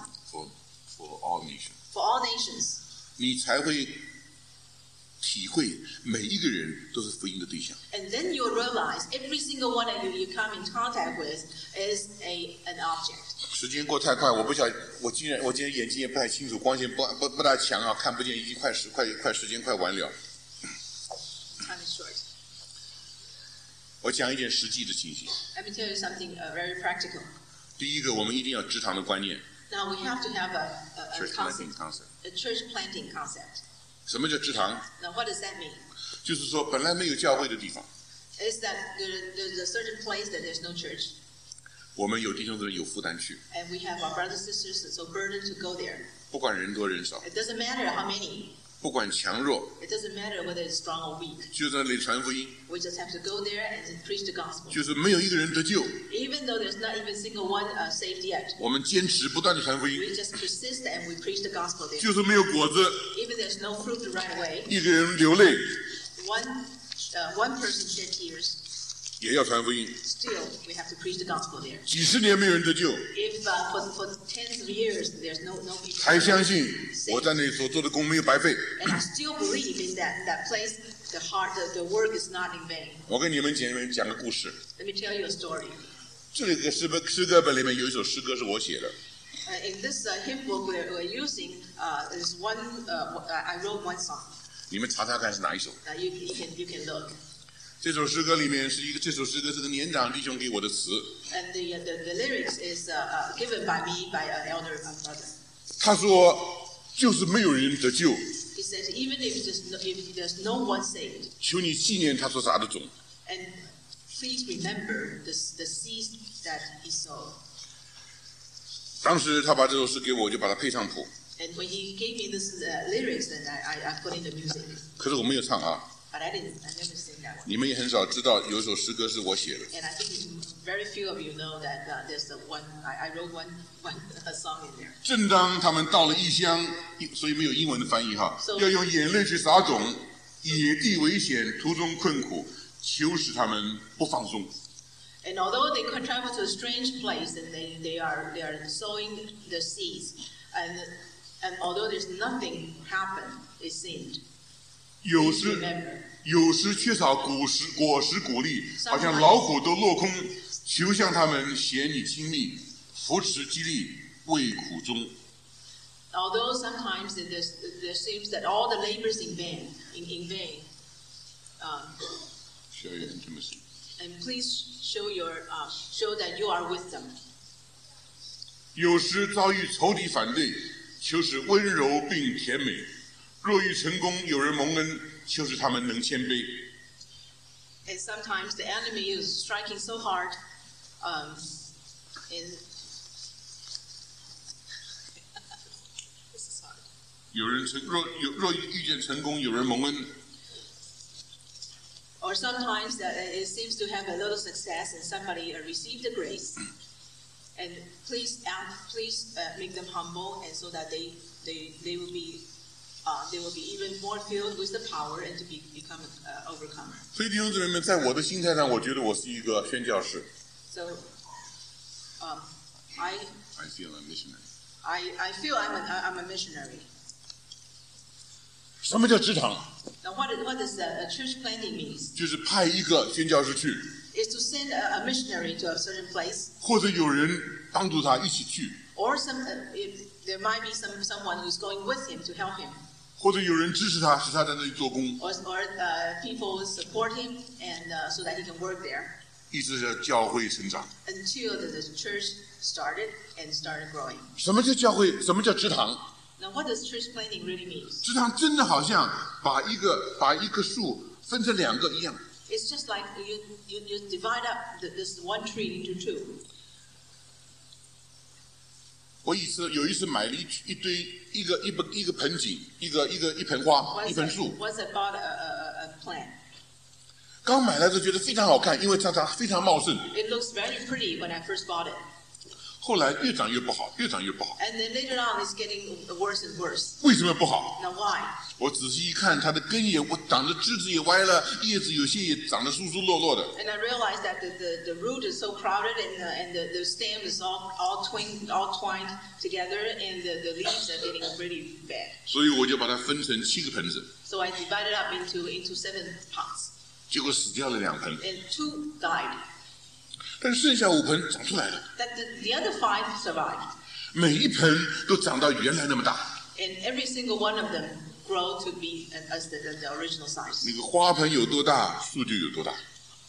Speaker 1: For all nations.
Speaker 2: For all nations.
Speaker 1: 你才会体会每一个人都是福音的对象。
Speaker 2: And then you realize every single one that you come in contact with is an object.
Speaker 1: 时间过太快，我不晓得，我今天眼睛也不太清楚，光线不大强啊，看不见，已经快时间快完了。
Speaker 2: Time is short.
Speaker 1: 我讲一点实际的情形。
Speaker 2: Let me tell you something very practical.
Speaker 1: 第一个，我们一定要职堂的观念。
Speaker 2: Now we have to have a
Speaker 1: church planting concept.
Speaker 2: A church planting concept.
Speaker 1: 什么叫职堂？
Speaker 2: Now what does that mean?
Speaker 1: 就是说，本来没有教会的地方。
Speaker 2: Is that there's a certain place that there's no church.
Speaker 1: 我们有弟兄姊妹有负担去。
Speaker 2: And we have our brothers and sisters so burdened to go there.
Speaker 1: 不管人多人少。
Speaker 2: It doesn't matter how many.
Speaker 1: 不管强弱。
Speaker 2: It doesn't matter whether it's strong or weak.
Speaker 1: 就在那里传福音。
Speaker 2: We just have to go there and preach the gospel.
Speaker 1: 就是没有一个人得救。
Speaker 2: Even though there's not even single one saved yet.
Speaker 1: 我们坚持不断地传福音。
Speaker 2: We just persist and we preach the gospel there.
Speaker 1: 就是没有果子。
Speaker 2: Even there's no fruit right away.
Speaker 1: 一个人流泪。
Speaker 2: One person shed tears.
Speaker 1: 也要传福音。
Speaker 2: Still, we have to preach the gospel there.
Speaker 1: 几十年没有人得救。
Speaker 2: If for tens of years there's no people.
Speaker 1: 还相信我在那里所做的工没有白费。
Speaker 2: And I still believe in that place. The work is not in vain.
Speaker 1: 我跟你们讲个故事。
Speaker 2: Let me tell you a story.
Speaker 1: 这个诗歌本里面有一首诗歌是我写的。
Speaker 2: In this hymn book we're using is one. I wrote one song.
Speaker 1: 你们查查看是哪一首？
Speaker 2: You can look.
Speaker 1: 这首诗歌里面这首诗歌是个年长弟兄给我的词。
Speaker 2: And the lyrics is given by me by an elder brother.
Speaker 1: 他说，就是没有人得救。
Speaker 2: He says even if there's no one saved.
Speaker 1: 求你纪念他所撒的种。
Speaker 2: And please remember the seeds that he sowed.
Speaker 1: 当时他把这首诗给我，我就把它配上谱。
Speaker 2: And when he gave me this lyrics, then I put in the music.
Speaker 1: 可是我没有唱啊。
Speaker 2: But I never sing that one.
Speaker 1: 你们也很少知道有一首诗歌是我写的。
Speaker 2: And I think very few of you know that there's the one I wrote one song in there.
Speaker 1: 正当他们到了异乡，所以没有英文的翻译哈，要用眼泪去撒种，野地危险，途中困苦，求使他们不放松。
Speaker 2: And although they could travel to a strange place and they are sowing the seeds, and although there's nothing happened, it seemed.
Speaker 1: 有时缺少果实鼓励，好像劳苦都落空，求向他们显你亲密，扶持激励，为苦衷。
Speaker 2: Although sometimes there seems that all the labor is in vain.
Speaker 1: Show your intimacy.
Speaker 2: And please show that you are with them.
Speaker 1: 有时遭遇仇敌反对，求使温柔并甜美。若欲成功，有人蒙恩，求使他们能谦卑。
Speaker 2: And sometimes the enemy is striking so hard, this is hard.
Speaker 1: 若遇见成功，有人蒙恩。
Speaker 2: Or sometimes it seems to have a little success and somebody received the grace. And please make them humble, and so that they will be even more filled with the power and to become an overcomer.
Speaker 1: 所以弟兄姊妹们，在我的心态上，我觉得我是一个宣教士。
Speaker 2: So, I
Speaker 1: feel I'm a missionary.
Speaker 2: I feel I'm a missionary.
Speaker 1: 什么叫职堂？
Speaker 2: Now, what does church planting means?
Speaker 1: 就是派一个宣教士去。
Speaker 2: Is to send a missionary to a certain place.
Speaker 1: 或者有人帮助他一起去。
Speaker 2: Or there might be someone who's going with him to help him.
Speaker 1: 或者有人支持他，使他在那里做工。
Speaker 2: Or people support him and so that he can work there.
Speaker 1: 一直叫教会成长。
Speaker 2: Until the church started growing.
Speaker 1: 什么叫教会？什么叫职堂？
Speaker 2: Now, what does church planting really mean?
Speaker 1: 职堂真的好像把一棵树分成两个一样。
Speaker 2: It's just like you divide up this one tree into two.
Speaker 1: 我有一次买了一个盆景，一盆花，一盆树。
Speaker 2: Once I bought a plant.
Speaker 1: 刚买来就觉得非常好看，因为它非常茂盛。
Speaker 2: It looks very pretty when I first bought it.
Speaker 1: 后来越长越不好，越长越不好。
Speaker 2: And then later on, it's getting worse and worse.
Speaker 1: 为什么不好？
Speaker 2: Now why?
Speaker 1: 我仔细一看，它的根也长的枝子也歪了，叶子有些也长得疏疏落落的。
Speaker 2: And I realized that the root is so crowded and the stem is all twined together, and the leaves are getting really bad.
Speaker 1: 所以我就把它分成7个盆子，
Speaker 2: So I divided up into 7 pots,
Speaker 1: 结果死掉了2盆，
Speaker 2: and 2 died.
Speaker 1: 但是剩下5盆长出来了，
Speaker 2: That the other 5 survived,
Speaker 1: 每一盆都长到原来那么大。
Speaker 2: and every single one of them grow to be as the original size.
Speaker 1: 那个花盆有多大，树就有多大。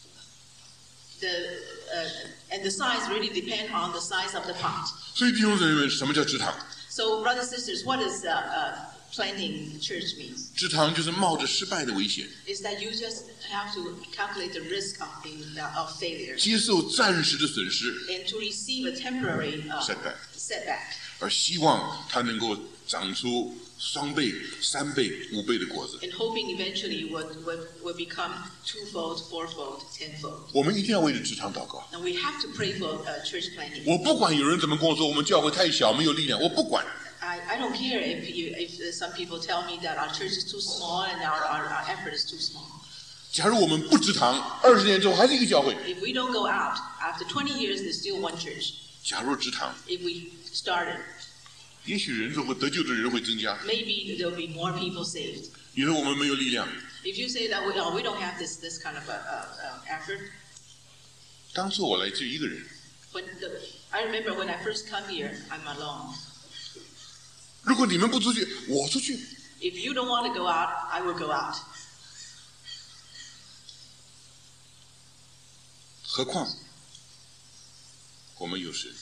Speaker 2: And the size really depend on the size of the pot.
Speaker 1: 所以弟兄姊妹们，什么叫支堂？
Speaker 2: So brothers and sisters, what does planting church means?
Speaker 1: 支堂就是冒着失败的危险，
Speaker 2: Is that you just have to calculate the risk of failure
Speaker 1: 接受暂时的损失，
Speaker 2: and to receive a temporary setback,
Speaker 1: 而希望它能够长出2倍、3倍、5倍的果子。
Speaker 2: and hoping eventually would become 2-fold, 4-fold, 10-fold.
Speaker 1: 我们一定要为了支堂祷告。
Speaker 2: Now we have to pray for church planting.
Speaker 1: 我不管有人怎么跟我说，我们教会太小，没有力量，我不管。
Speaker 2: I don't care if some people tell me that our church is too small and our effort is too small.
Speaker 1: 假如我们不支堂，20年之后还是一个教会。
Speaker 2: If we don't go out, after 20 years, there's still one church.
Speaker 1: 假如支堂，
Speaker 2: If we started,
Speaker 1: 也许人数会得救的人会增加。
Speaker 2: maybe there'll be more people saved.
Speaker 1: 你说我们没有力量，
Speaker 2: If you say that we don't have this kind of effort,
Speaker 1: 当初我来就一个人，
Speaker 2: I remember when I first come here, I'm alone.
Speaker 1: 如果你们不出去，我出去。
Speaker 2: If you don't want to go out, I will go out.
Speaker 1: 何况我们有神，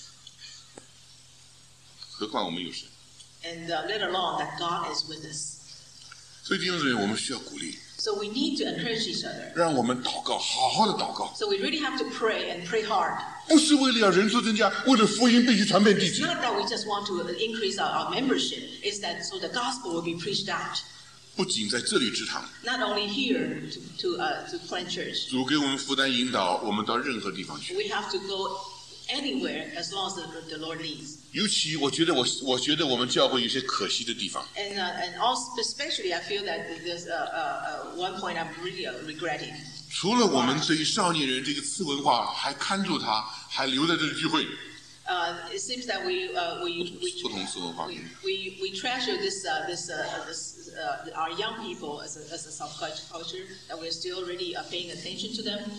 Speaker 1: 何况我们有神。
Speaker 2: And let alone that God is with us.
Speaker 1: 所以弟兄姊妹，我们需要鼓励，
Speaker 2: So we need to encourage each other.
Speaker 1: 让我们祷告，好好的祷告，
Speaker 2: So we really have to pray and pray hard.
Speaker 1: 不是为了要人数增加，为了福音必须传遍地
Speaker 2: It's
Speaker 1: 极。
Speaker 2: not that we just want to increase our membership. It's that so the gospel will be preached out.
Speaker 1: 不仅在这里支堂，
Speaker 2: Not only here to plant church.
Speaker 1: 主给我们负担引导，我们到任何地方去。
Speaker 2: We have to go anywhere as long as the Lord leads.
Speaker 1: 尤其我觉得我们教会有些可惜的地方，
Speaker 2: And also especially I feel that there's one point I'm really regretting.
Speaker 1: 除了我们对于少年人这个次文化还看住他，还留在这里聚会，
Speaker 2: It seems that we
Speaker 1: 不同次文化。
Speaker 2: treasure this our young people as a subculture, that we're still really paying attention to them.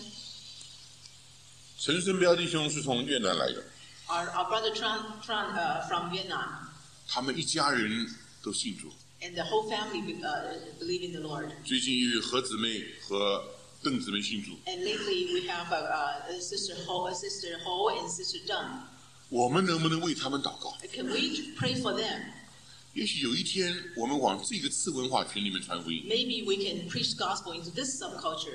Speaker 1: 陈生彪弟兄是从越南来的，
Speaker 2: Our brother Tran from Vietnam,
Speaker 1: 他们一家人都信主。
Speaker 2: and the whole family believe in the Lord.
Speaker 1: 最近又有何姊妹和邓姊妹信主，
Speaker 2: And lately we have Sister Ho, and Sister Deng.
Speaker 1: 我们能不能为他们祷告？
Speaker 2: Can we pray for them?
Speaker 1: 也许有一天，我们往这个次文化群里面传福音。
Speaker 2: Maybe we can preach the gospel into this subculture.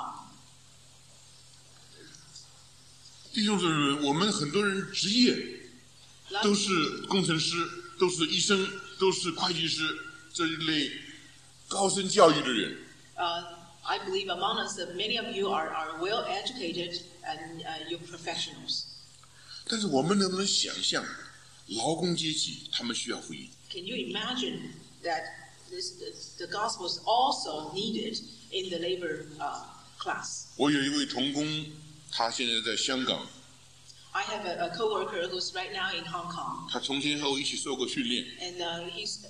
Speaker 1: 弟兄姊妹们，我们很多人职业都是工程师，都是医生，都是会计师这一类高深教育的人。
Speaker 2: I believe among us that many of you are well educated and you're professionals.
Speaker 1: 但是我们能不能想象，劳工阶级他们需要福音？
Speaker 2: Can you imagine that the gospel is also needed in the labor class?
Speaker 1: 我有一位同工，他现在在香港，
Speaker 2: I have a coworker who's right now in Hong Kong,
Speaker 1: 他从前和我一起受过训练。
Speaker 2: and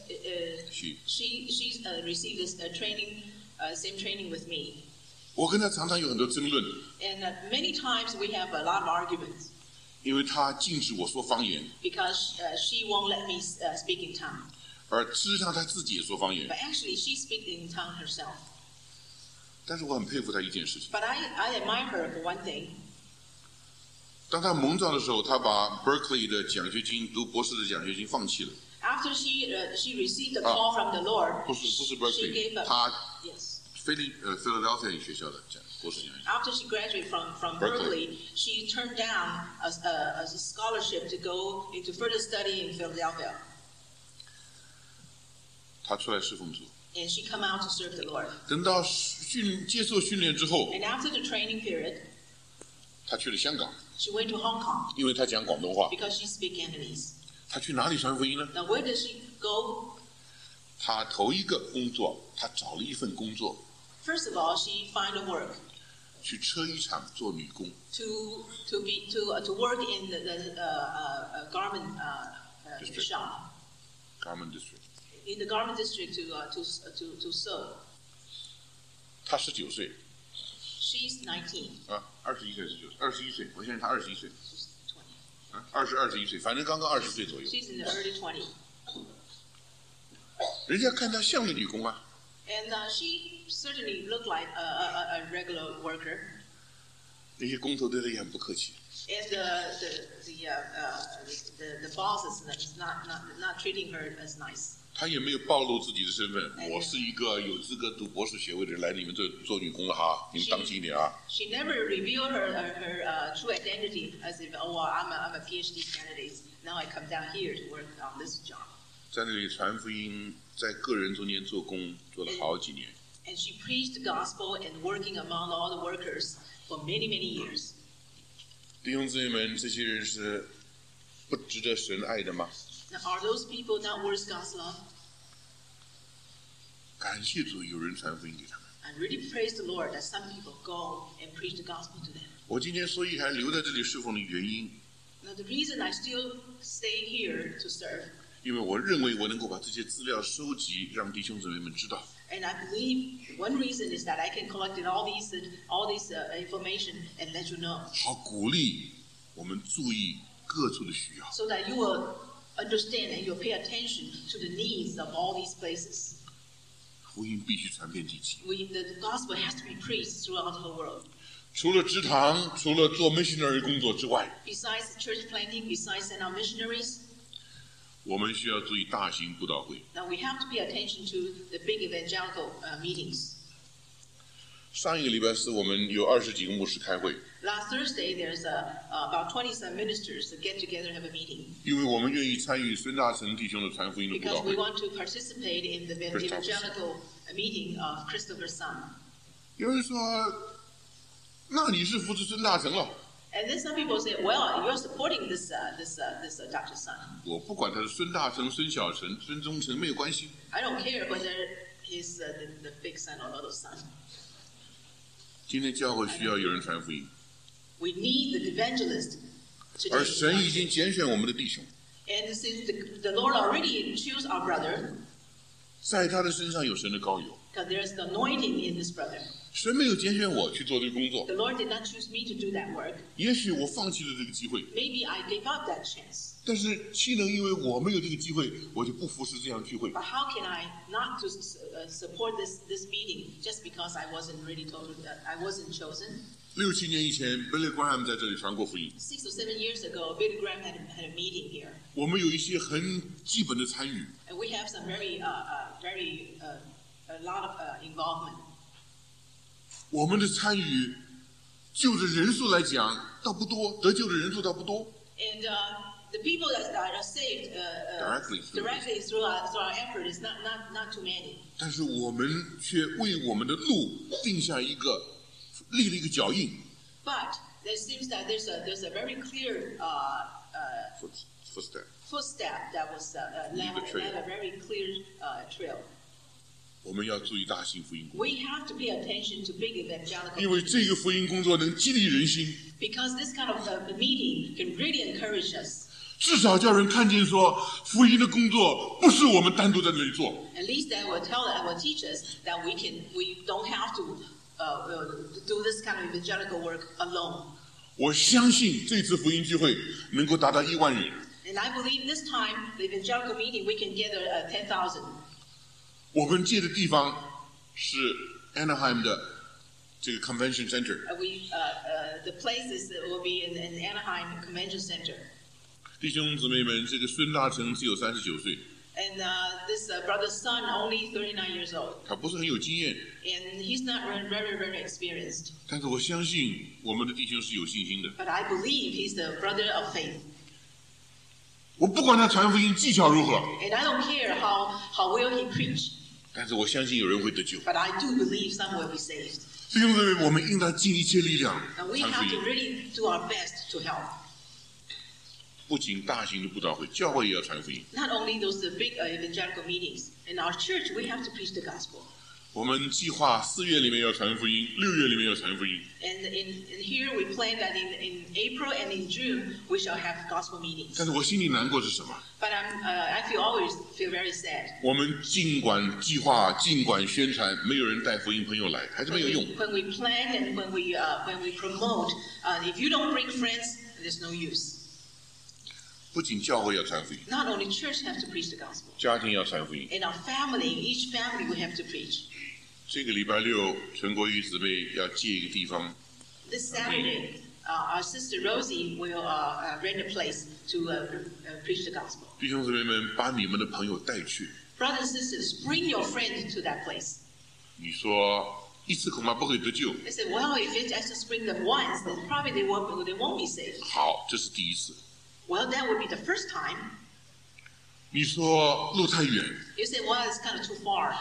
Speaker 2: she's received this training, same training with me.
Speaker 1: 我跟他常常有很多争论，
Speaker 2: And many times we have a lot of arguments
Speaker 1: 因为他禁止我说方言，
Speaker 2: because she won't let me speak in tongue.
Speaker 1: 而事实上他自己也说方言。
Speaker 2: But actually, she speaks in tongue herself.
Speaker 1: 但是我很佩服他一件事情，
Speaker 2: But I admire her for one thing.
Speaker 1: 当他蒙召的时候，他把 Berkeley 的奖学金、读博士的奖学金放弃了。
Speaker 2: After she received the call from the Lord,
Speaker 1: 不是
Speaker 2: she
Speaker 1: Berkeley，
Speaker 2: gave up.
Speaker 1: 他
Speaker 2: Yes.
Speaker 1: Philadelphia 学校的博士奖学金。
Speaker 2: After she graduated from Berkeley, she turned down a scholarship to go into further study in Philadelphia,
Speaker 1: 他出来侍奉主。
Speaker 2: and she come out to serve the Lord.
Speaker 1: 等到接受训练之后，
Speaker 2: And after the training period,
Speaker 1: 他去了香港，
Speaker 2: She went to Hong Kong
Speaker 1: 因为他讲广东话。
Speaker 2: because she speaks Cantonese.
Speaker 1: 他去哪里传福音呢？
Speaker 2: Now, where does she go?
Speaker 1: 他头一个工作，他找了一份工作，
Speaker 2: First of all, she found a work
Speaker 1: 去车衣厂做女工。
Speaker 2: to work in the garment
Speaker 1: District.
Speaker 2: shop
Speaker 1: Garment District。
Speaker 2: in the garment district to sew.
Speaker 1: 他19岁
Speaker 2: She's 19.
Speaker 1: 啊，21岁是21岁，我相信他21岁
Speaker 2: She's 20.
Speaker 1: 啊，21岁，反正刚刚20岁左右。
Speaker 2: She's in the early 20s.
Speaker 1: 人家看他像个女工啊，
Speaker 2: And she certainly looked like a regular worker.
Speaker 1: 那些工头对他也很不客气。
Speaker 2: And the boss is not treating her as nice.
Speaker 1: 他也没有暴露自己的身份，我是一个有资格读博士学位的人，来你们这做女工了哈，你们当心一点啊。
Speaker 2: She never revealed her true identity as if, oh, I'm a PhD candidate. Now I come down here to work on this job.
Speaker 1: 在那里传福音，在个人中间做工，做了好几年。
Speaker 2: And she preached the gospel and working among all the workers for many, many years.
Speaker 1: 弟兄姊妹们，这些人是不值得神爱的吗？
Speaker 2: Now, are those people not worth God's love?
Speaker 1: 感谢主，有人传福音给他们。
Speaker 2: I really praise the Lord that some people go and preach the gospel to them.
Speaker 1: 我今天所以还留在这里侍奉的原因，
Speaker 2: Now, the reason I still stay here to serve,
Speaker 1: 因为我认为我能够把这些资料收集，让弟兄姊妹们知道，
Speaker 2: and I believe one reason is that I can collect all these information and let you know,
Speaker 1: 好鼓励我们注意各处的需要。
Speaker 2: so that you will understand and you'll pay attention to the needs of all these places.
Speaker 1: 福音必须传遍地极。
Speaker 2: The gospel has to be preached throughout the whole world.
Speaker 1: 除了职堂，除了做 missionary 工作之外，
Speaker 2: Besides church planting, besides sending out missionaries,
Speaker 1: 我们需要注意大型布道会。
Speaker 2: now we have to pay attention to the big evangelical meetings.
Speaker 1: 上一个礼拜四，我们有20几个牧师开会，
Speaker 2: Last Thursday, there's about 20-some ministers that get together and have a meeting
Speaker 1: 因为我们愿意参与孙大成弟兄的传福音的布
Speaker 2: because
Speaker 1: 道
Speaker 2: we
Speaker 1: 会。
Speaker 2: want to participate in the evangelical meeting of Christopher's son.
Speaker 1: 有人说，那你是扶持孙大成了？
Speaker 2: And then some people say, well, you're supporting this Dr. Sun.
Speaker 1: 我不管他是孙大成、孙小成、孙中成，没有关系。
Speaker 2: I don't care whether he's the big son or little son.
Speaker 1: 今天教会需要有人传福音，
Speaker 2: We need the evangelist
Speaker 1: 而
Speaker 2: today.
Speaker 1: 神已经拣选我们的弟兄，
Speaker 2: And since the Lord already chose our brother,
Speaker 1: 在他的身上有神的膏油。
Speaker 2: because there's the anointing in this brother.
Speaker 1: 神没有拣选我去做这个工作，
Speaker 2: The Lord did not choose me to do that work.
Speaker 1: 也许我放弃了这个机会，
Speaker 2: Maybe I gave up that chance.
Speaker 1: 但是岂能因为我没有这个机会，我就不服侍这样聚会？
Speaker 2: But how can I not to support this meeting just because I wasn't really told that I wasn't chosen?
Speaker 1: 6、7年以前 ，Billy Graham 在这里传过福音，
Speaker 2: 6 or 7 years ago, Billy Graham had a meeting here,
Speaker 1: 我们有一些很基本的参与。
Speaker 2: and we have some a lot of involvement.
Speaker 1: 我们的参与，就着人数来讲，倒不多，得救的人数倒不多。
Speaker 2: And the people that are saved
Speaker 1: Directly
Speaker 2: through our effort is not too many.
Speaker 1: 但是我们却为我们的路立了一个脚印。
Speaker 2: But it seems that there's a very clear footstep that was left a very clear trail.
Speaker 1: 我们要注意大型福音工作，
Speaker 2: We have to pay attention to big evangelical
Speaker 1: 因为这个福音工作能激励人心，
Speaker 2: because this kind of meeting can really encourage us.
Speaker 1: 至少叫人看见说，福音的工作不是我们单独在那里做，
Speaker 2: At least that will teach us that we don't have to do this kind of evangelical work alone.
Speaker 1: 我相信这次福音聚会能够达到1万人。
Speaker 2: And I believe this time the evangelical meeting we can gather 10,000.
Speaker 1: 我们借的地方是 Anaheim 的这个 Convention Center。
Speaker 2: The places will be in Anaheim Convention Center.
Speaker 1: 弟兄姊妹们，这个孙大成只有39岁，
Speaker 2: And this brother's son only 39 years old.
Speaker 1: 他不是很有经验，
Speaker 2: And he's not very experienced.
Speaker 1: 但是我相信我们的弟兄是有信心的。
Speaker 2: But I believe he's the brother of faith.
Speaker 1: 我不管他传福音技巧如何，
Speaker 2: And I don't care how well he preach.
Speaker 1: 但是我相信有人会得救。
Speaker 2: But I do believe some will be saved.
Speaker 1: 弟兄姊妹，我们应当尽一切力量
Speaker 2: We
Speaker 1: 传福
Speaker 2: have to
Speaker 1: 音。
Speaker 2: really do our best to help.
Speaker 1: 不仅大型的布道会，教会也要传福音。
Speaker 2: Not only those big evangelical meetings. In our church, we have to preach the gospel.
Speaker 1: 我们计划4月里面要传福音，6月里面要传福音。
Speaker 2: And in here, we plan that in April and in June, we shall have gospel meetings.
Speaker 1: 但是我心里难过是什么？
Speaker 2: But I always feel very sad.
Speaker 1: 我们尽管计划，尽管宣传，没有人带福音朋友来，还是没有用。
Speaker 2: When we plan and when we promote, if you don't bring friends, there's no use.
Speaker 1: 不仅教会要传福音，
Speaker 2: Not only church have to preach the gospel.
Speaker 1: 家庭要传福音。
Speaker 2: In our family, each family we have to preach.
Speaker 1: 这个礼拜6，陈国瑜姊妹要借一个地方，
Speaker 2: This Saturday, our sister Rosie will rent a place to preach the gospel.
Speaker 1: 弟兄姊妹们，把你们的朋友带去。
Speaker 2: Brothers and sisters, bring your friend to that place.
Speaker 1: 你说一次恐怕不会得救，
Speaker 2: They said, well, if I just bring them once, then probably they won't be saved.
Speaker 1: 好，这是第一次。
Speaker 2: Well, that would be the first time.
Speaker 1: 你说路太远，
Speaker 2: You say, well, it's kind of too far.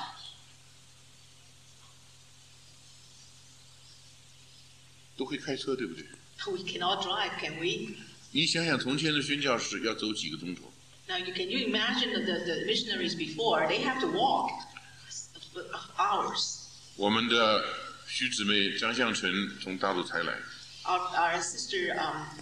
Speaker 1: 都会开车，对不对？
Speaker 2: We cannot drive, can we?
Speaker 1: 你想想，从前的宣教士要走几个钟头？
Speaker 2: Now, can you imagine the missionaries before? They have to walk hours.
Speaker 1: 我们的徐姊妹张向成从大陆才来，
Speaker 2: Our sister,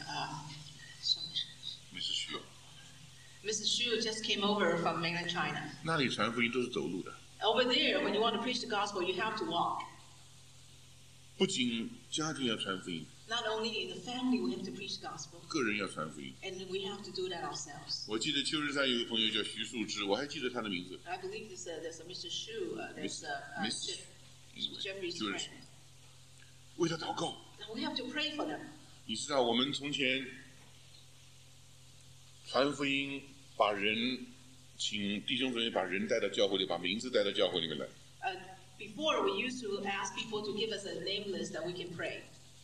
Speaker 1: Mrs.
Speaker 2: Mrs. Xu just came over from mainland China.
Speaker 1: 那里传福音都是走路的。
Speaker 2: Over there, when you want to preach the gospel, you have to walk.
Speaker 1: 不仅家庭要传福音，
Speaker 2: Not only in the family, we have to preach the gospel,
Speaker 1: 个人要传福音。
Speaker 2: and we have to do that ourselves.
Speaker 1: 我记得秋日山有个朋友叫徐树芝，我还记得他的名字。
Speaker 2: I believe there's a Mr. Xu, there's
Speaker 1: Miss-
Speaker 2: Jeffrey's
Speaker 1: 就是
Speaker 2: friend.
Speaker 1: 为他祷告。
Speaker 2: Now we have to pray for them.
Speaker 1: 你知道我们从前传福音，把人请弟兄姊妹把人带到教会里，把名字带到教会里面来。
Speaker 2: Before, we used to ask people to give us a name list that we can pray.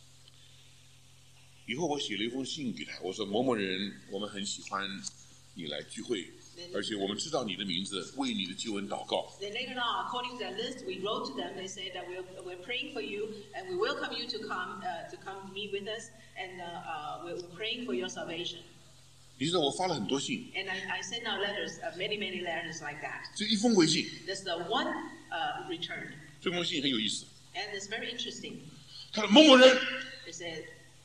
Speaker 1: 以后我写了一封信给他，我说某某人，我们很喜欢你来聚会，而且我们知道你的名字，为你的救恩祷告。
Speaker 2: Then later on, according to that list, we wrote to them. They said that we're praying for you, and we welcome you to come meet with us, and we're praying for your salvation.
Speaker 1: 你知道我发了很多信，
Speaker 2: And I sent out letters, many letters like that.
Speaker 1: 这一封回信，
Speaker 2: There's the one returned,
Speaker 1: 这封信很有意思。
Speaker 2: and it's very interesting.
Speaker 1: 他说某某人，
Speaker 2: It said,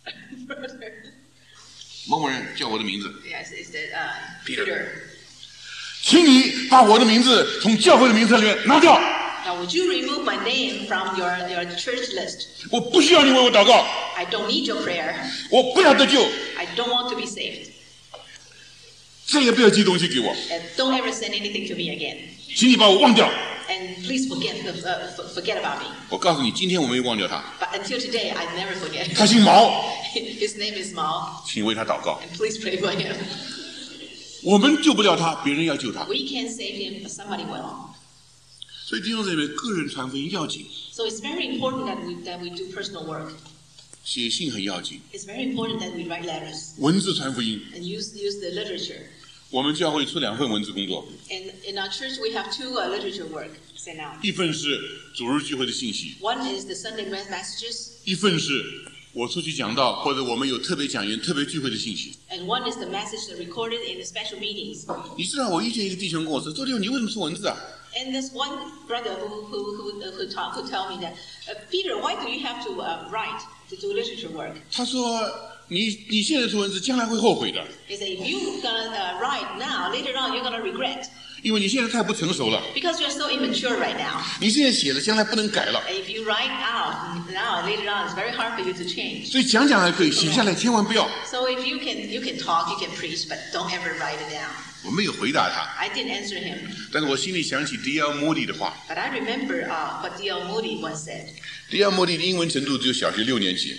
Speaker 1: 某某人叫我的名字，
Speaker 2: yes, it said
Speaker 1: Peter.
Speaker 2: Peter.
Speaker 1: 请你把我的名字从教会的名册里面拿掉，
Speaker 2: Now, would you remove my name from your church list?
Speaker 1: 我不需要你为我祷告，
Speaker 2: I don't need your prayer.
Speaker 1: 我不要得救，
Speaker 2: I don't want to be saved.
Speaker 1: 再也不要寄东西给我，
Speaker 2: And don't ever send anything to me again.
Speaker 1: 请你把我忘掉。
Speaker 2: And please forget about me.
Speaker 1: 我告诉你，今天我没有忘掉他，
Speaker 2: But until today, I never forget.
Speaker 1: 他姓毛，
Speaker 2: His name is Mao,
Speaker 1: 请为他祷告。
Speaker 2: and please pray for him.
Speaker 1: 我们救不了他，别人要救他。
Speaker 2: We can't save him, but somebody will.
Speaker 1: 所以弟兄姊妹，个人传福音要紧，
Speaker 2: So it's very important that we do personal work.
Speaker 1: 写信很要紧，
Speaker 2: It's very important that we write letters
Speaker 1: 文字传福音。
Speaker 2: and use the literature.
Speaker 1: 我们教会出2份文字工作，
Speaker 2: And in our church, we have 2 literature work sent out.
Speaker 1: 一份是主日聚会的信息，
Speaker 2: One is the Sunday messages,
Speaker 1: 一份是我出去讲道或者我们有特别讲员、特别聚会的信息。
Speaker 2: and one is the message that recorded in the special meetings.
Speaker 1: 你知道，我遇见一个弟兄跟我说：“周六你为什么出文字啊
Speaker 2: And there's one brother who tell me that, Peter, why do you have to write to do literature work?？”
Speaker 1: 他说：“你现在出文字，将来会后悔的，
Speaker 2: He said, if you're gonna write now, later on you're gonna regret
Speaker 1: 因为你现在太不成熟了。
Speaker 2: because you're so immature right now.
Speaker 1: 你现在写了，将来不能改了。
Speaker 2: And if you write out now, later on, it's very hard for you to change.
Speaker 1: 所以讲还可以，写下来千万不要。”
Speaker 2: So if you can talk, you can preach, but don't ever write it down.
Speaker 1: 我没有回答他，
Speaker 2: I didn't answer him,
Speaker 1: 但是我心里想起 D.L. Moody 的话。
Speaker 2: but I remember what D.L. Moody once said.
Speaker 1: D.L. Moody 的英文程度只有小学6年级，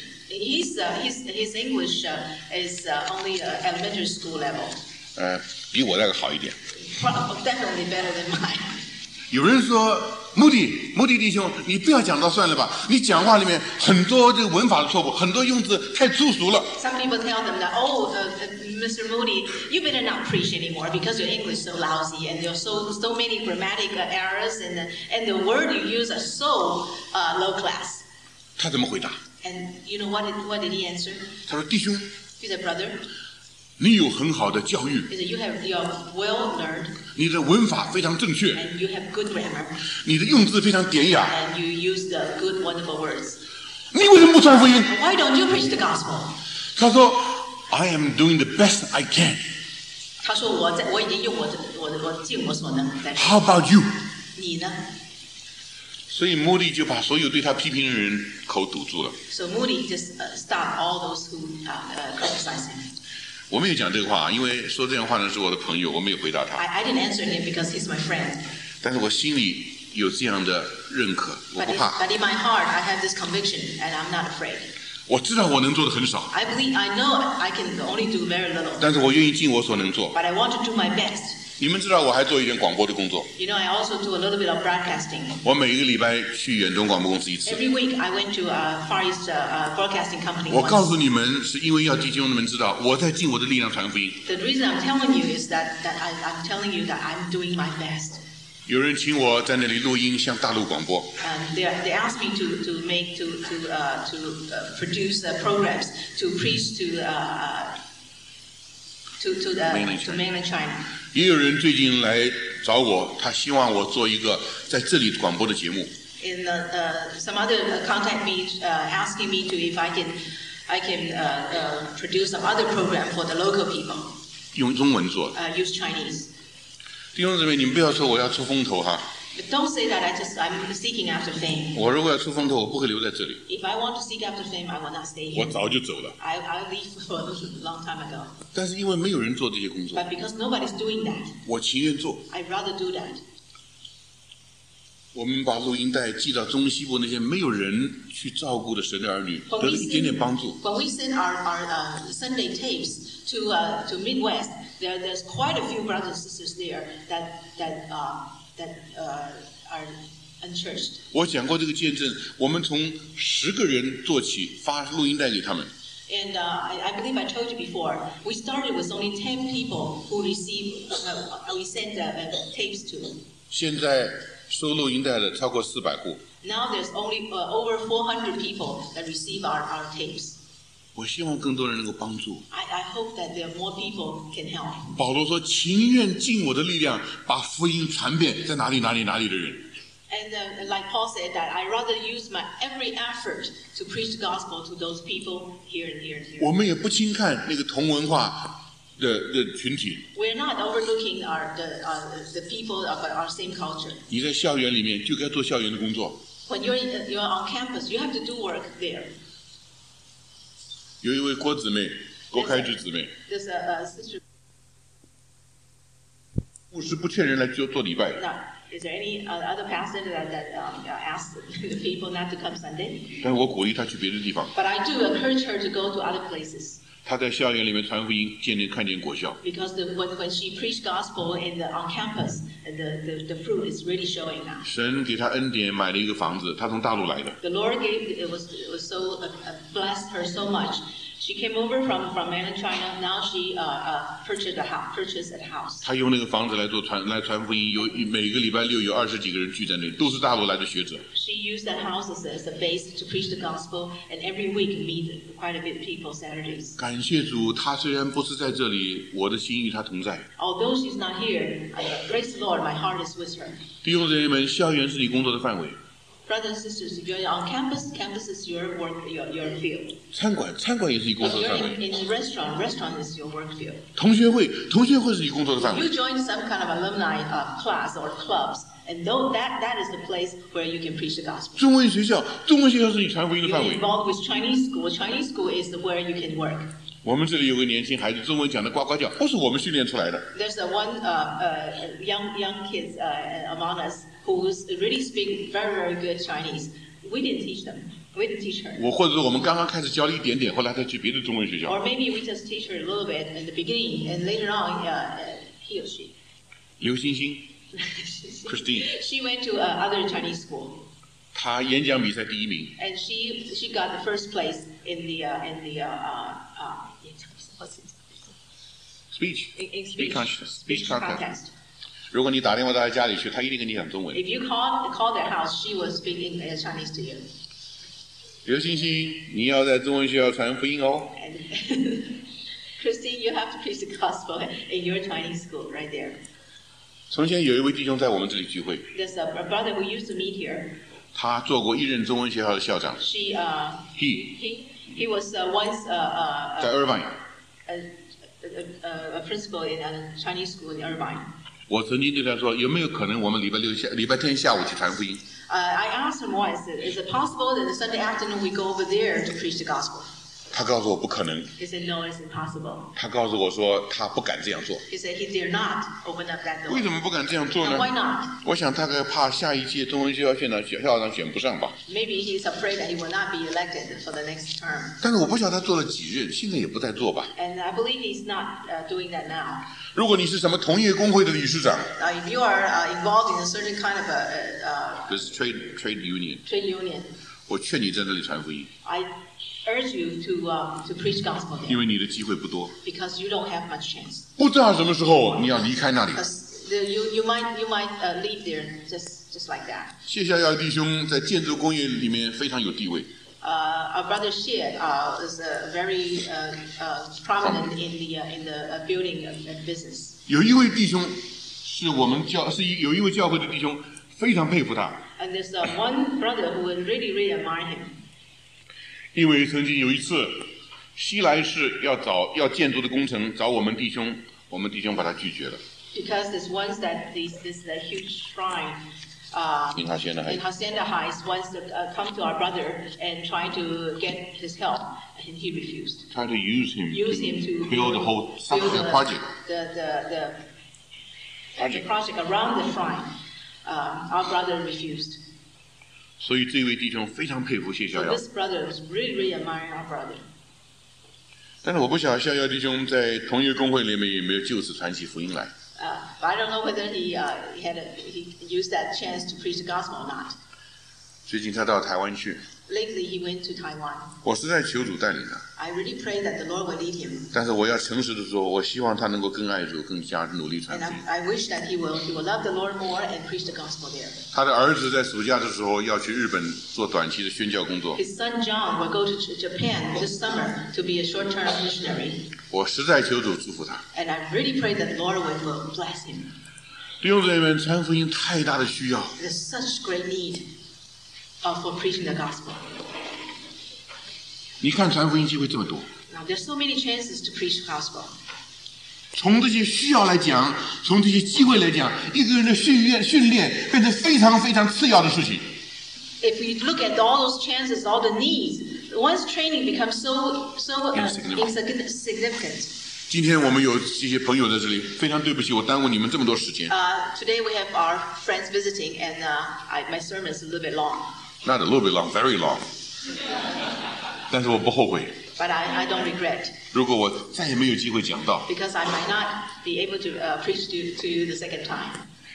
Speaker 2: His English is only elementary school level.
Speaker 1: 比我那个好一点。
Speaker 2: Definitely better than mine.
Speaker 1: 有人说穆迪弟兄，你不要讲到算了吧，你讲话里面很多这个文法的错误，很多用字太粗俗了。
Speaker 2: Some people tell them that, Mr. Moody, you better not preach anymore because your English is so lousy and there's so many grammatic errors and the word you use are so low class.
Speaker 1: 他怎么回答？
Speaker 2: And you know what did he answer?
Speaker 1: 他说：“弟兄，
Speaker 2: He said, brother,
Speaker 1: 你有很好的教育，
Speaker 2: he said, you are well learned
Speaker 1: 你的文法非常正确，
Speaker 2: and you have good grammar
Speaker 1: 你的用字非常典雅，
Speaker 2: and you use the good, wonderful words.
Speaker 1: 你为什么不传福音
Speaker 2: Why don't you preach the gospel?？”
Speaker 1: 他说 ：“I am doing the best I can.
Speaker 2: 他说我已经用我尽我所能在。
Speaker 1: How about you？”
Speaker 2: 你呢？
Speaker 1: 所以莫迪就把所有对他批评的人口堵住了。
Speaker 2: So Moody just stopped all those who criticize him.
Speaker 1: 我没有讲这个话，因为说这样话的是我的朋友，我没有回答他。
Speaker 2: I didn't answer him because he's my friend.
Speaker 1: 但是我心里有这样的认可，我不怕。
Speaker 2: But in my heart, I have this conviction, and I'm not afraid.
Speaker 1: 我知道我能做的很少，
Speaker 2: I know I can only do very little,
Speaker 1: 但是我愿意尽我所能做。
Speaker 2: but I want to do my best.
Speaker 1: 你们知道我还做一点广播的工作，
Speaker 2: You know, I also do a little bit of broadcasting.
Speaker 1: 我每一个礼拜去远东广播公司一次。
Speaker 2: Every week, I went to Far East Broadcasting Company
Speaker 1: 我告
Speaker 2: once.
Speaker 1: 诉你们，是因为要弟兄们知道，我在尽我的力量传福音。
Speaker 2: The reason I'm telling you is that I'm telling you that I'm doing my best.
Speaker 1: 有人请我在那里录音，向大陆广播。
Speaker 2: And they asked me to produce programs to preach to mainland China.
Speaker 1: 也有人最近来找我，他希望我做一个在这里广播的节目。
Speaker 2: In some other contact me asking me to if I can produce some other program for the local people.
Speaker 1: 用中文做。
Speaker 2: Use Chinese.
Speaker 1: 弟兄姊妹，你们不要说我要出风头哈。
Speaker 2: But don't say that I'm seeking after fame.
Speaker 1: 我如果要出风头，我不会留在这里，
Speaker 2: If I want to seek after fame, I will not stay
Speaker 1: 我
Speaker 2: here.
Speaker 1: 早就走了。
Speaker 2: I leave for a long time ago.
Speaker 1: 但是因为没有人做这些工作，
Speaker 2: But because nobody's doing that,
Speaker 1: 我情愿做。
Speaker 2: I'd rather do that.
Speaker 1: 我们把录音带寄到中西部那些没有人去照顾的神的儿女，得了一点点帮助。
Speaker 2: When we send our Sunday tapes to Midwest, there's quite a few brothers and sisters there that are unchurched.
Speaker 1: 我讲过这个见证，我们从10个人做起，发录音带给他们。
Speaker 2: And I believe I told you before, we started with only 10 people who we sent tapes to.
Speaker 1: 现在收录音带的超过400户。
Speaker 2: Now there's only over 400 people that receive our tapes.
Speaker 1: 我希望更多人能够帮助。
Speaker 2: I hope that there are more people can help.
Speaker 1: 保罗说：“情愿尽我的力量，把福音传遍在哪里的人。”
Speaker 2: And like Paul said, that I rather use my every effort to preach the gospel to those people here and here and here.
Speaker 1: 我们也不轻看那个同文化的群体。
Speaker 2: We're not overlooking the people of our same culture.
Speaker 1: 你在校园里面就该做校园的工作。
Speaker 2: When you're on campus, you have to do work there.
Speaker 1: 有一位郭姊妹，郭开枝姊妹，
Speaker 2: There's a sister.
Speaker 1: 牧师不劝人来做礼拜，
Speaker 2: Now, is there any other pastor that asks the people not to come Sunday?
Speaker 1: 但是我鼓励她去别的地方。
Speaker 2: But I do encourage her to go to other places.
Speaker 1: 她在校园里面传福音，看见果效。
Speaker 2: Because when she preached gospel on campus, the fruit is really showing now.
Speaker 1: 神给她恩典，买了一个房子，她从大陆来的。
Speaker 2: The Lord it was so blessed her so much. She came over from mainland China. Now she purchased a house.
Speaker 1: 她用那个房子来传福音，每个礼拜6有20几个人聚在那里，都是大陆来的学者。
Speaker 2: She used that house as a base to preach the gospel, and every week meet quite a bit of people Saturdays.
Speaker 1: 感谢主，她虽然不是在这里，我的心与她同在。
Speaker 2: Although she's not here, praise the Lord, my heart is with her.
Speaker 1: 弟兄姊妹们，校园是你工作的范围。
Speaker 2: Brothers and sisters, if you're on campus is your work, your field.
Speaker 1: 餐馆也是你工
Speaker 2: If
Speaker 1: 作的
Speaker 2: you're
Speaker 1: 范围。
Speaker 2: in a restaurant is your work field.
Speaker 1: 同学会是你工作的范
Speaker 2: You
Speaker 1: 围。
Speaker 2: join some kind of alumni class or clubs, and that is the place where you can preach the gospel.
Speaker 1: 中文学校是你传福音的
Speaker 2: You're
Speaker 1: 范围。
Speaker 2: involved with Chinese school. Chinese school is where you can work.
Speaker 1: 我们这里有个年轻孩子，中文讲的呱呱叫，不是我们训练出来的。
Speaker 2: There's one young kids among us who really speak very, very good Chinese. We didn't teach them. We didn't teach her.
Speaker 1: 或者是我们刚刚开始教了一点点，后来他去别的中文学校。
Speaker 2: Or maybe we just teach her a little bit in the beginning, and later on, he or she.
Speaker 1: 刘欣欣 Christine，
Speaker 2: She went to other Chinese school,
Speaker 1: 她演讲比赛第1名。
Speaker 2: and she got the first place in the what's it?
Speaker 1: Speech
Speaker 2: Speech contest.
Speaker 1: 如果你打电话到他家里去，他一定跟你讲中文。
Speaker 2: If you call their house, she will speak in Chinese to you.
Speaker 1: 刘星星，你要在中文学校传福音哦。
Speaker 2: Christine, you have to preach the gospel in your Chinese school right there.
Speaker 1: 从前有一位弟兄在我们这里聚会。
Speaker 2: There's a brother who used to meet here.
Speaker 1: 他做过一任中文学校的校长。
Speaker 2: He was once
Speaker 1: 在 Irvine.
Speaker 2: A principal in a Chinese school in Irvine.
Speaker 1: 我曾经对他说，有没有可能我们礼拜天下午去传福音？
Speaker 2: I asked him once, is it possible that the Sunday afternoon we go over there to preach the gospel?
Speaker 1: 他告诉我不可能。
Speaker 2: He said, no, it's impossible.
Speaker 1: 他告诉我说他不敢这样做。
Speaker 2: He said he dare not open up that door.
Speaker 1: 为什么不敢这样做呢？
Speaker 2: Why not?
Speaker 1: 我想大概怕下一届中文学校校长选不上吧。
Speaker 2: Maybe he's afraid that he will not be elected for the next term.
Speaker 1: 但是我不晓得他做了几任，现在也不在做吧。
Speaker 2: And I believe he's not doing that now.
Speaker 1: 如果你是什么同业工会的理事长
Speaker 2: If you are involved in a certain kind of
Speaker 1: ，this trade union，
Speaker 2: trade union,
Speaker 1: 我劝你在这里传福音，
Speaker 2: I urge you to preach gospel
Speaker 1: 因
Speaker 2: there
Speaker 1: 为你的机会不多，
Speaker 2: because you don't have much chance.
Speaker 1: 不知道什么时候你要离开那里。
Speaker 2: Because you might leave there just like that.
Speaker 1: 谢孝耀弟兄在建筑工业里面非常有地位。
Speaker 2: Our brother Xie is very prominent in the building business.
Speaker 1: 有一位弟兄是有一位教会的弟兄非常佩服他，
Speaker 2: And there's one brother who would really admire him.
Speaker 1: 因为曾经有一次西来市要建筑的工程找我们弟兄把他拒绝了。
Speaker 2: Because there's once that this huge shrine in Hacienda Heights wants to come to our brother and try to get his help, and he refused.
Speaker 1: Try to use him
Speaker 2: to
Speaker 1: build the whole project.
Speaker 2: The project around the shrine. Our brother refused.
Speaker 1: 所以这位弟兄非常佩服谢
Speaker 2: So
Speaker 1: 孝耀。
Speaker 2: this brother was really admiring our brother.
Speaker 1: 但是我不晓得孝耀弟兄在同一个工会里面有没有就此传起福音来。
Speaker 2: But I don't know whether he used that chance to preach the gospel or not.
Speaker 1: 最近他到台湾去，
Speaker 2: Lately, he went to Taiwan.
Speaker 1: 我实在求主带领他。
Speaker 2: I really pray that the Lord will lead him.
Speaker 1: 但是我要诚实的说，我希望他能够更爱主，更加努力传
Speaker 2: And
Speaker 1: 福音。
Speaker 2: I wish that he will love the Lord more and preach the gospel there.
Speaker 1: 他的儿子在暑假的时候要去日本做短期的宣教工作，
Speaker 2: His son John will go to Japan this summer to be a short-term missionary.
Speaker 1: 我实在求主祝福他。
Speaker 2: And I really pray that the Lord will bless him.
Speaker 1: 弟兄姊妹们，传福音太大的需要，
Speaker 2: There's such great need for preaching the gospel.
Speaker 1: 你看传福音机会这么多，
Speaker 2: Now, there's so many chances to preach the gospel.
Speaker 1: 从这些需要来讲，从这些机会来讲，一个人的训练变成非常非常次要的事情。
Speaker 2: If we look at all those chances, all the needs, one's training becomes so insignificant.
Speaker 1: 今天我们有这些朋友在这里，非常对不起，我耽误你们这么多时间。
Speaker 2: Today we have our friends visiting, and my sermon is a little bit long.
Speaker 1: Not a little bit long, very long. 但是我不后悔。
Speaker 2: But I don't regret,
Speaker 1: 如果我再也没有机会讲到
Speaker 2: because I might not be able to preach to you the second time.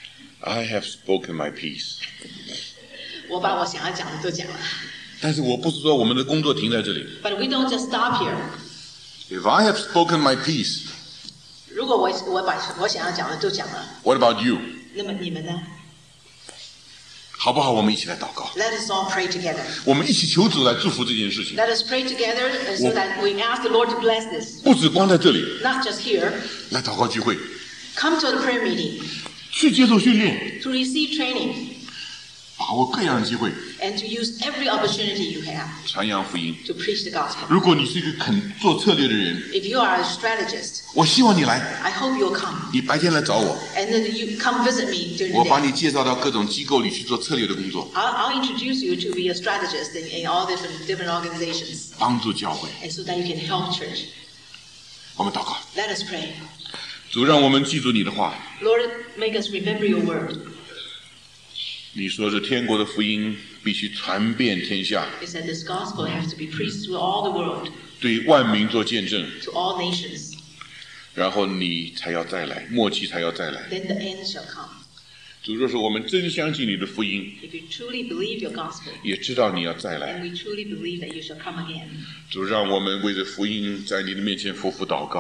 Speaker 1: I have spoken my piece.
Speaker 2: 我把我想要讲的都讲了。
Speaker 1: 但是我不是说我们的工作停在这里。
Speaker 2: But we don't just stop here.
Speaker 1: If I have spoken my piece,
Speaker 2: 如果我把我想要讲的都讲了，
Speaker 1: what about you?
Speaker 2: 那么你们呢？
Speaker 1: 好不好？我们一起来祷告，
Speaker 2: Let us all pray together.
Speaker 1: 我们一起求主来祝福这件事情。
Speaker 2: Let us pray together so that we ask the Lord to bless this.
Speaker 1: 不止光在这里
Speaker 2: Not just here.
Speaker 1: 来祷告聚会，
Speaker 2: Come to the prayer meeting
Speaker 1: 去接受训练，
Speaker 2: to receive training
Speaker 1: 把握各样的机会，
Speaker 2: and to use every opportunity you have
Speaker 1: 传扬福音。
Speaker 2: to preach the gospel.
Speaker 1: 如果你是一个肯做策略的人，
Speaker 2: If you are a strategist,
Speaker 1: 我希望你来，
Speaker 2: I hope you'll come.
Speaker 1: 你白天来找我，
Speaker 2: And then you come visit me during
Speaker 1: 我
Speaker 2: the
Speaker 1: 把
Speaker 2: day.
Speaker 1: 你介绍到各种机构里去做策略的工作，
Speaker 2: I'll introduce you to be a strategist in all different organizations,
Speaker 1: 帮助教会。
Speaker 2: and so that you can help church.
Speaker 1: 我们祷告，
Speaker 2: Let us pray.
Speaker 1: 主让我们记住你的话。
Speaker 2: Lord, make us remember your word.
Speaker 1: 你说这天国的福音必须传遍天下，
Speaker 2: It said this gospel has to be preached through all the world,
Speaker 1: 对万民做见证，
Speaker 2: to all nations.
Speaker 1: 然后你才要再来，末期才要再来。
Speaker 2: Then the end shall come.
Speaker 1: 主，若是我们真相信你的福音，
Speaker 2: If you truly believe your gospel,
Speaker 1: 也知道你要再
Speaker 2: and
Speaker 1: 来，
Speaker 2: we truly believe that you shall come again,
Speaker 1: 主让我们为着福音在你的面前夫妇祷告，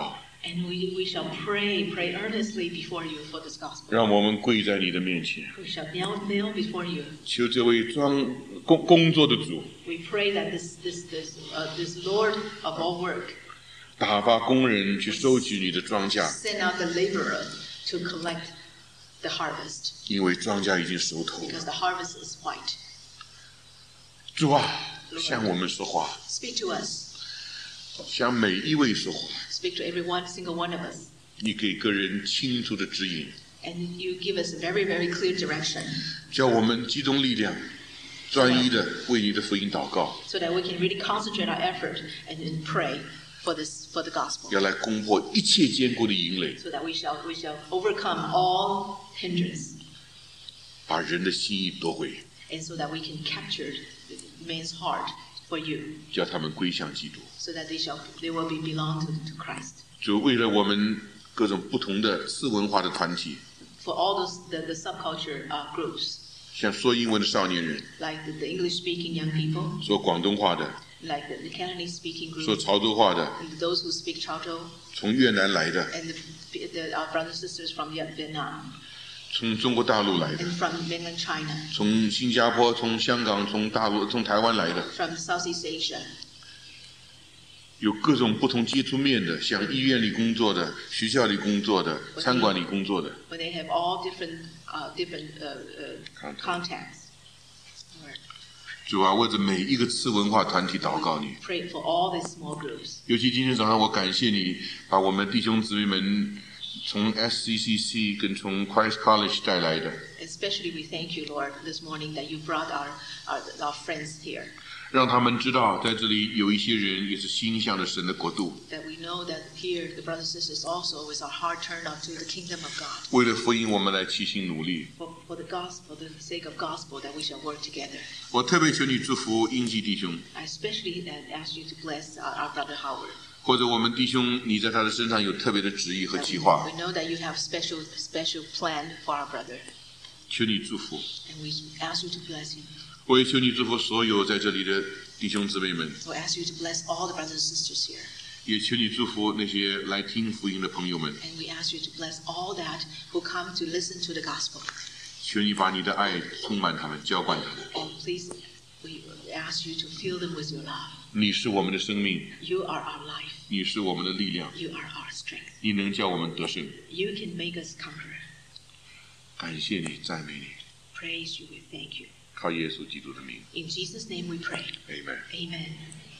Speaker 2: And we shall pray earnestly before you for this gospel.
Speaker 1: 让我们跪在你的面前，
Speaker 2: We shall kneel before you.
Speaker 1: 求这位工作的主
Speaker 2: We pray that this Lord of all work
Speaker 1: 打发工人去收集你的庄稼，
Speaker 2: send out the laborer to collect the harvest,
Speaker 1: 因为庄稼已经熟透了。
Speaker 2: because the harvest is white.
Speaker 1: 主啊，向我们说话，
Speaker 2: Speak to us.
Speaker 1: 向每一位说话，
Speaker 2: Speak to every single one of us.
Speaker 1: 你给个人清楚的指引，
Speaker 2: And you give us a very, very clear direction
Speaker 1: 叫我们集中力量，专一的为你的福音祷告，
Speaker 2: so that we can really concentrate our effort and then pray for the gospel,
Speaker 1: 要来攻破一切坚固的营垒，
Speaker 2: so that we shall overcome all hindrance,
Speaker 1: 把人的心意夺回，
Speaker 2: and so that we can capture man's heart for you,
Speaker 1: 叫他们归向基督。
Speaker 2: so that they will belong to Christ.
Speaker 1: 主为了我们各种不同的次文化的团体，
Speaker 2: For all the subculture groups,
Speaker 1: 像说英文的少年人，
Speaker 2: like the English-speaking young people,
Speaker 1: 说广东话的，
Speaker 2: like the Cantonese-speaking
Speaker 1: 说
Speaker 2: group,
Speaker 1: 潮州话的，
Speaker 2: and those who speak Chao-Zhou,
Speaker 1: 从越南来的，
Speaker 2: and our brothers and sisters from Vietnam,
Speaker 1: 从中国大陆来的，
Speaker 2: and from mainland China,
Speaker 1: 从新加坡、从香港、从大陆、从台湾来的，
Speaker 2: from Southeast Asia,
Speaker 1: 有各种不同接触面的，像医院里工作的、学校里工作的、餐馆里工作的。
Speaker 2: but they have all different contacts.
Speaker 1: 主啊，为着每一个次文化团体祷告你。
Speaker 2: Pray for all these small groups.
Speaker 1: 尤其今天早上，我感谢你把我们弟兄姊妹们从 SCCC 跟从 Christ College 带来的，
Speaker 2: Especially we thank you, Lord, this morning that you brought our friends here,
Speaker 1: 让他们知道在这里有一些人也是心向着神的国度，
Speaker 2: that we know that here the brothers and sisters also with our heart turned unto the kingdom of God.
Speaker 1: 为了福音，我们来齐心努力。
Speaker 2: For the gospel, the sake of gospel, that we shall work together.
Speaker 1: 我特别求你祝福英基弟兄，
Speaker 2: I especially ask you to bless our brother Howard.
Speaker 1: 或者我们弟兄，你在他的身上有特别的旨意和计划，
Speaker 2: We know that you have special plan for our brother,
Speaker 1: 求你祝福。
Speaker 2: and we ask you to bless him.
Speaker 1: 我也求你祝福所有在这里的弟兄姊妹们，
Speaker 2: We ask you to bless all the brothers and sisters here,
Speaker 1: 也求你祝福那些来听福音的朋友们，
Speaker 2: and we ask you to bless all that who come to listen to the gospel.
Speaker 1: 求你把你的爱充满他们，浇灌他们。
Speaker 2: And please, we ask you to fill them with your love.
Speaker 1: 你是我们的生命，
Speaker 2: You are our life.
Speaker 1: 你是我们的力量，
Speaker 2: You are our strength.
Speaker 1: 你能叫我们得胜。
Speaker 2: You can make us conqueror.
Speaker 1: 感谢你，赞美你，
Speaker 2: Praise you. We thank you.
Speaker 1: 靠耶稣基督的名
Speaker 2: In Jesus' name we pray.
Speaker 1: ，Amen。
Speaker 2: Amen.